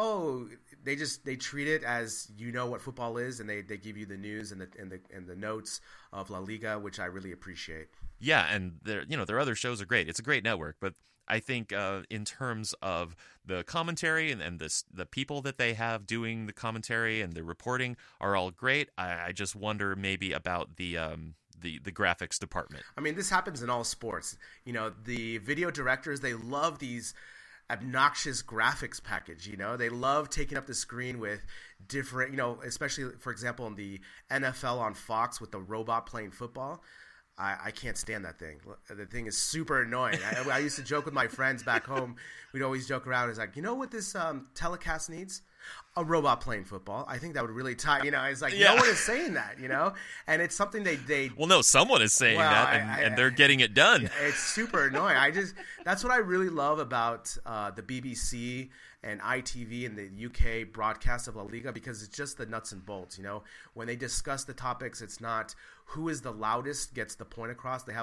they treat it as what football is, and they give you the news and the notes of La Liga, which I really appreciate. Yeah, and their other shows are great. It's a great network, but I think in terms of the commentary and the people that they have doing the commentary and the reporting are all great. I just wonder maybe about the graphics department. I mean, this happens in all sports. The video directors, they love these obnoxious graphics package. They love taking up the screen with different, especially, for example, in the NFL on Fox with the robot playing football. I can't stand that thing. The thing is super annoying. I used to joke with my friends back home. We'd always joke around. It's like, what this telecast needs? A robot playing football. I think that would really tie. It's like, no one is saying that. And it's something they. Well, no, someone is saying that, and they're getting it done. It's super annoying. That's what I really love about the BBC and ITV and the UK broadcast of La Liga, because it's just the nuts and bolts. When they discuss the topics, it's not who is the loudest gets the point across. They have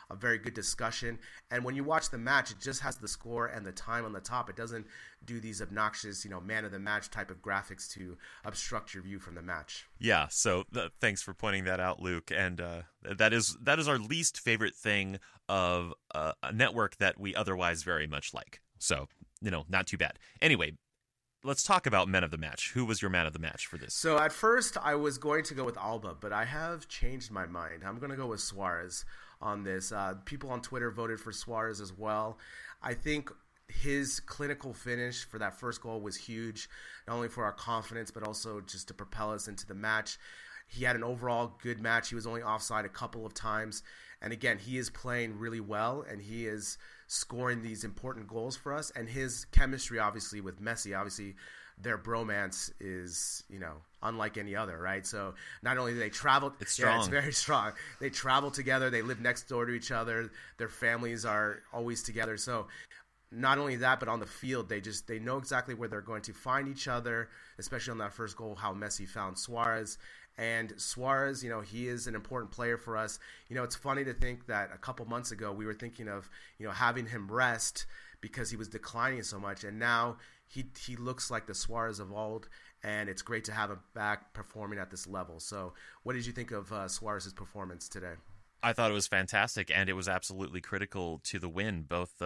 a very good discussion. And when you watch the match, it just has the score and the time on the top. It doesn't do these obnoxious, man of the match type of graphics to obstruct your view from the match. Yeah, so thanks for pointing that out, Luke. And that is our least favorite thing of a network that we otherwise very much like. So, not too bad. Anyway, let's talk about men of the match. Who was your man of the match for this? So at first I was going to go with Alba, but I have changed my mind. I'm going to go with Suarez on this. People on Twitter voted for Suarez as well. I think his clinical finish for that first goal was huge, not only for our confidence, but also just to propel us into the match. He had an overall good match. He was only offside a couple of times. And again, he is playing really well, and he is scoring these important goals for us. And his chemistry, obviously, with Messi, obviously, their bromance is, unlike any other, right? So not only do they travel, it's strong. Yeah, it's very strong. They travel together. They live next door to each other. Their families are always together. So not only that, but on the field, they know exactly where they're going to find each other, especially on that first goal, how Messi found Suarez. And Suarez, he is an important player for us. It's funny to think that a couple months ago we were thinking of, having him rest because he was declining so much. And now he looks like the Suarez of old, and it's great to have him back performing at this level. So what did you think of Suarez's performance today? I thought it was fantastic, and it was absolutely critical to the win.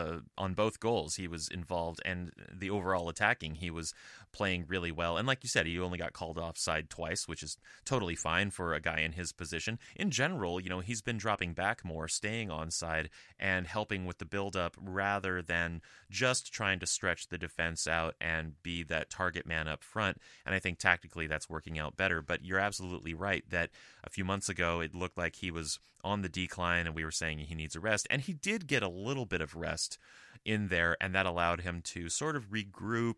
On both goals, he was involved, and the overall attacking, he was playing really well. And like you said, he only got called offside twice, which is totally fine for a guy in his position. In general, he's been dropping back more, staying onside, and helping with the build-up rather than just trying to stretch the defense out and be that target man up front. And I think tactically that's working out better. But you're absolutely right that a few months ago it looked like he was on the decline, and we were saying he needs a rest, and he did get a little bit of rest in there, and that allowed him to sort of regroup,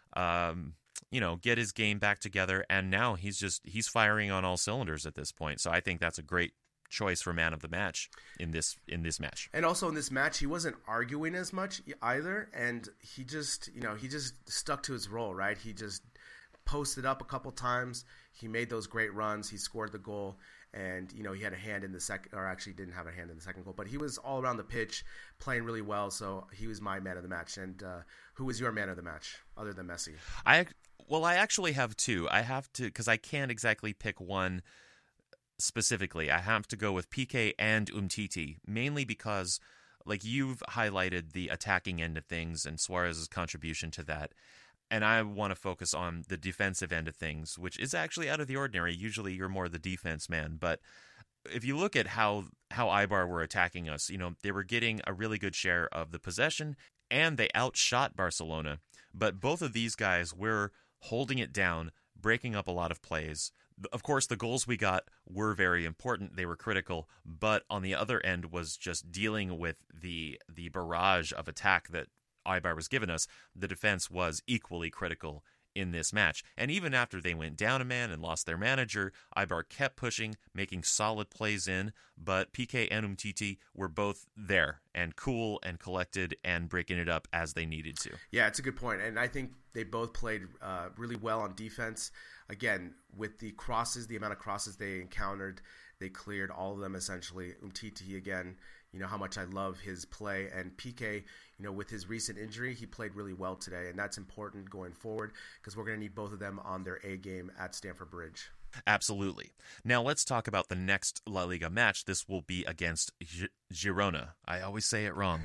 get his game back together, and now he's firing on all cylinders at this point. So I think that's a great choice for man of the match in this match. And also in this match, he wasn't arguing as much either, and he just stuck to his role, right? He just posted up a couple times. He made those great runs. He scored the goal. And, he had a hand in the second, or actually didn't have a hand in the second goal, but he was all around the pitch playing really well. So he was my man of the match. And who was your man of the match other than Messi? I actually have two. I have to, because I can't exactly pick one specifically. I have to go with Piqué and Umtiti, mainly because, like, you've highlighted the attacking end of things and Suarez's contribution to that. And I want to focus on the defensive end of things, which is actually out of the ordinary. Usually you're more the defense man. But if you look at how Eibar were attacking us, they were getting a really good share of the possession, and they outshot Barcelona. But both of these guys were holding it down, breaking up a lot of plays. Of course, the goals we got were very important. They were critical. But on the other end was just dealing with the barrage of attack that Eibar was given us. The defense was equally critical in this match. And even after they went down a man and lost their manager, Eibar kept pushing, making solid plays in, but Piqué and Umtiti were both there and cool and collected and breaking it up as they needed to. Yeah, it's a good point. And I think they both played really well on defense. Again, with the crosses, the amount of crosses they encountered, they cleared all of them essentially. Umtiti, again, how much I love his play. And Piqué, with his recent injury, he played really well today. And that's important going forward because we're going to need both of them on their A game at Stamford Bridge. Absolutely. Now let's talk about the next La Liga match. This will be against Girona. I always say it wrong.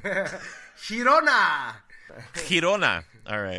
Girona! Girona. All right.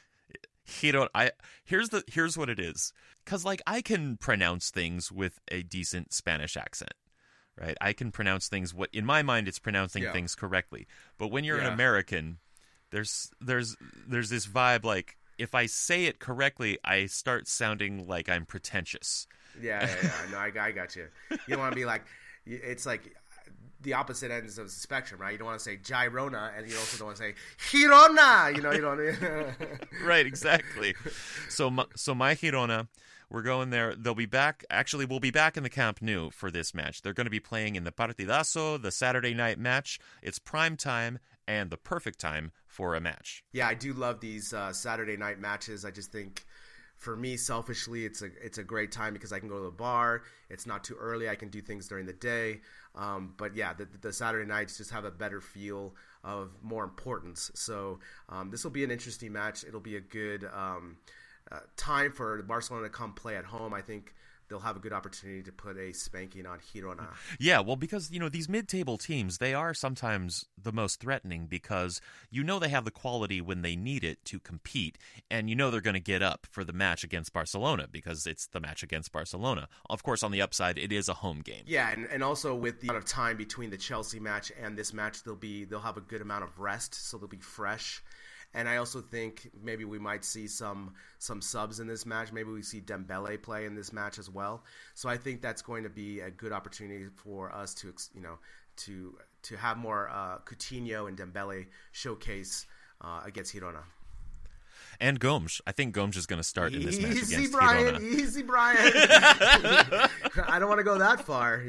Girona. Here's what it is. Because, I can pronounce things with a decent Spanish accent. Right, I can pronounce things. What in my mind, it's pronouncing things correctly. But when you're an American, there's this vibe like if I say it correctly, I start sounding like I'm pretentious. Yeah. No, I got you. You don't want to be like it's like the opposite ends of the spectrum, right? You don't want to say Girona, and you also don't want to say Girona. You don't. Right, exactly. So my Girona. We're going there. They'll be back. Actually, we'll be back in the Camp Nou for this match. They're going to be playing in the Partidazo, the Saturday night match. It's prime time and the perfect time for a match. Yeah, I do love these Saturday night matches. I just think For me, selfishly, it's a great time because I can go to the bar. It's not too early. I can do things during the day. But yeah, the Saturday nights just have a better feel of more importance. So this will be an interesting match. It'll be a good time for Barcelona to come play at home. I think they'll have a good opportunity to put a spanking on Girona. Yeah, well, because, these mid-table teams, they are sometimes the most threatening because they have the quality when they need it to compete, and they're going to get up for the match against Barcelona because it's the match against Barcelona. Of course, on the upside, it is a home game. Yeah, and also with the amount of time between the Chelsea match and this match, they'll have a good amount of rest, so they'll be fresh. And I also think maybe we might see some subs in this match. Maybe we see Dembele play in this match as well. So I think that's going to be a good opportunity for us to have more Coutinho and Dembele showcase against Girona. And Gomes. I think Gomes is going to start in this match against Brian, Girona. Easy, Brian. I don't want to go that far,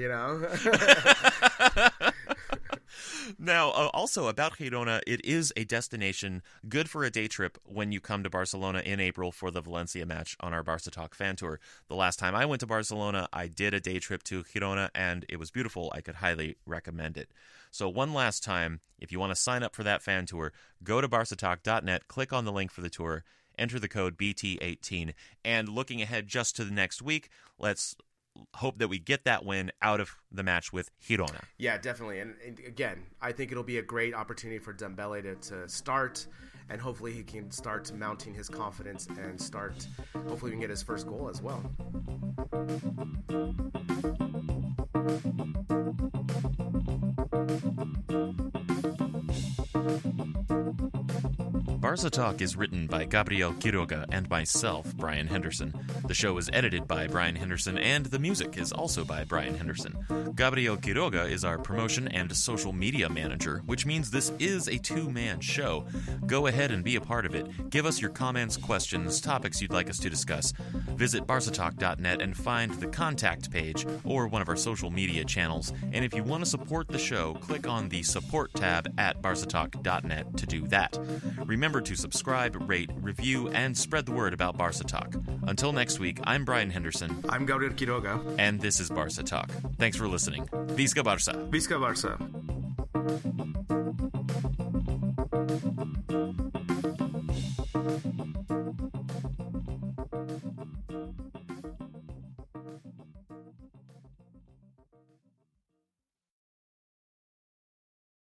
Now, also about Girona, it is a destination good for a day trip when you come to Barcelona in April for the Valencia match on our Barca Talk fan tour. The last time I went to Barcelona, I did a day trip to Girona, and it was beautiful. I could highly recommend it. So one last time, if you want to sign up for that fan tour, go to barcatalk.net, click on the link for the tour, enter the code BT18, and looking ahead just to the next week, let's hope that we get that win out of the match with Girona. Yeah, definitely. And again, I think it'll be a great opportunity for Dembele to start, and hopefully he can start mounting his confidence and hopefully we can get his first goal as well. Barca Talk is written by Gabriel Quiroga and myself, Brian Henderson. The show is edited by Brian Henderson, and the music is also by Brian Henderson. Gabriel Quiroga is our promotion and social media manager, which means this is a two-man show. Go ahead and be a part of it. Give us your comments, questions, topics you'd like us to discuss. Visit barcatalk.net and find the contact page or one of our social media channels. And if you want to support the show, click on the support tab at barcatalk.net to do that. Remember to subscribe, rate, review, and spread the word about Barca Talk. Until next week, I'm Brian Henderson. I'm Gabriel Quiroga. And this is Barca Talk. Thanks for listening. Visca Barca. Visca Barca.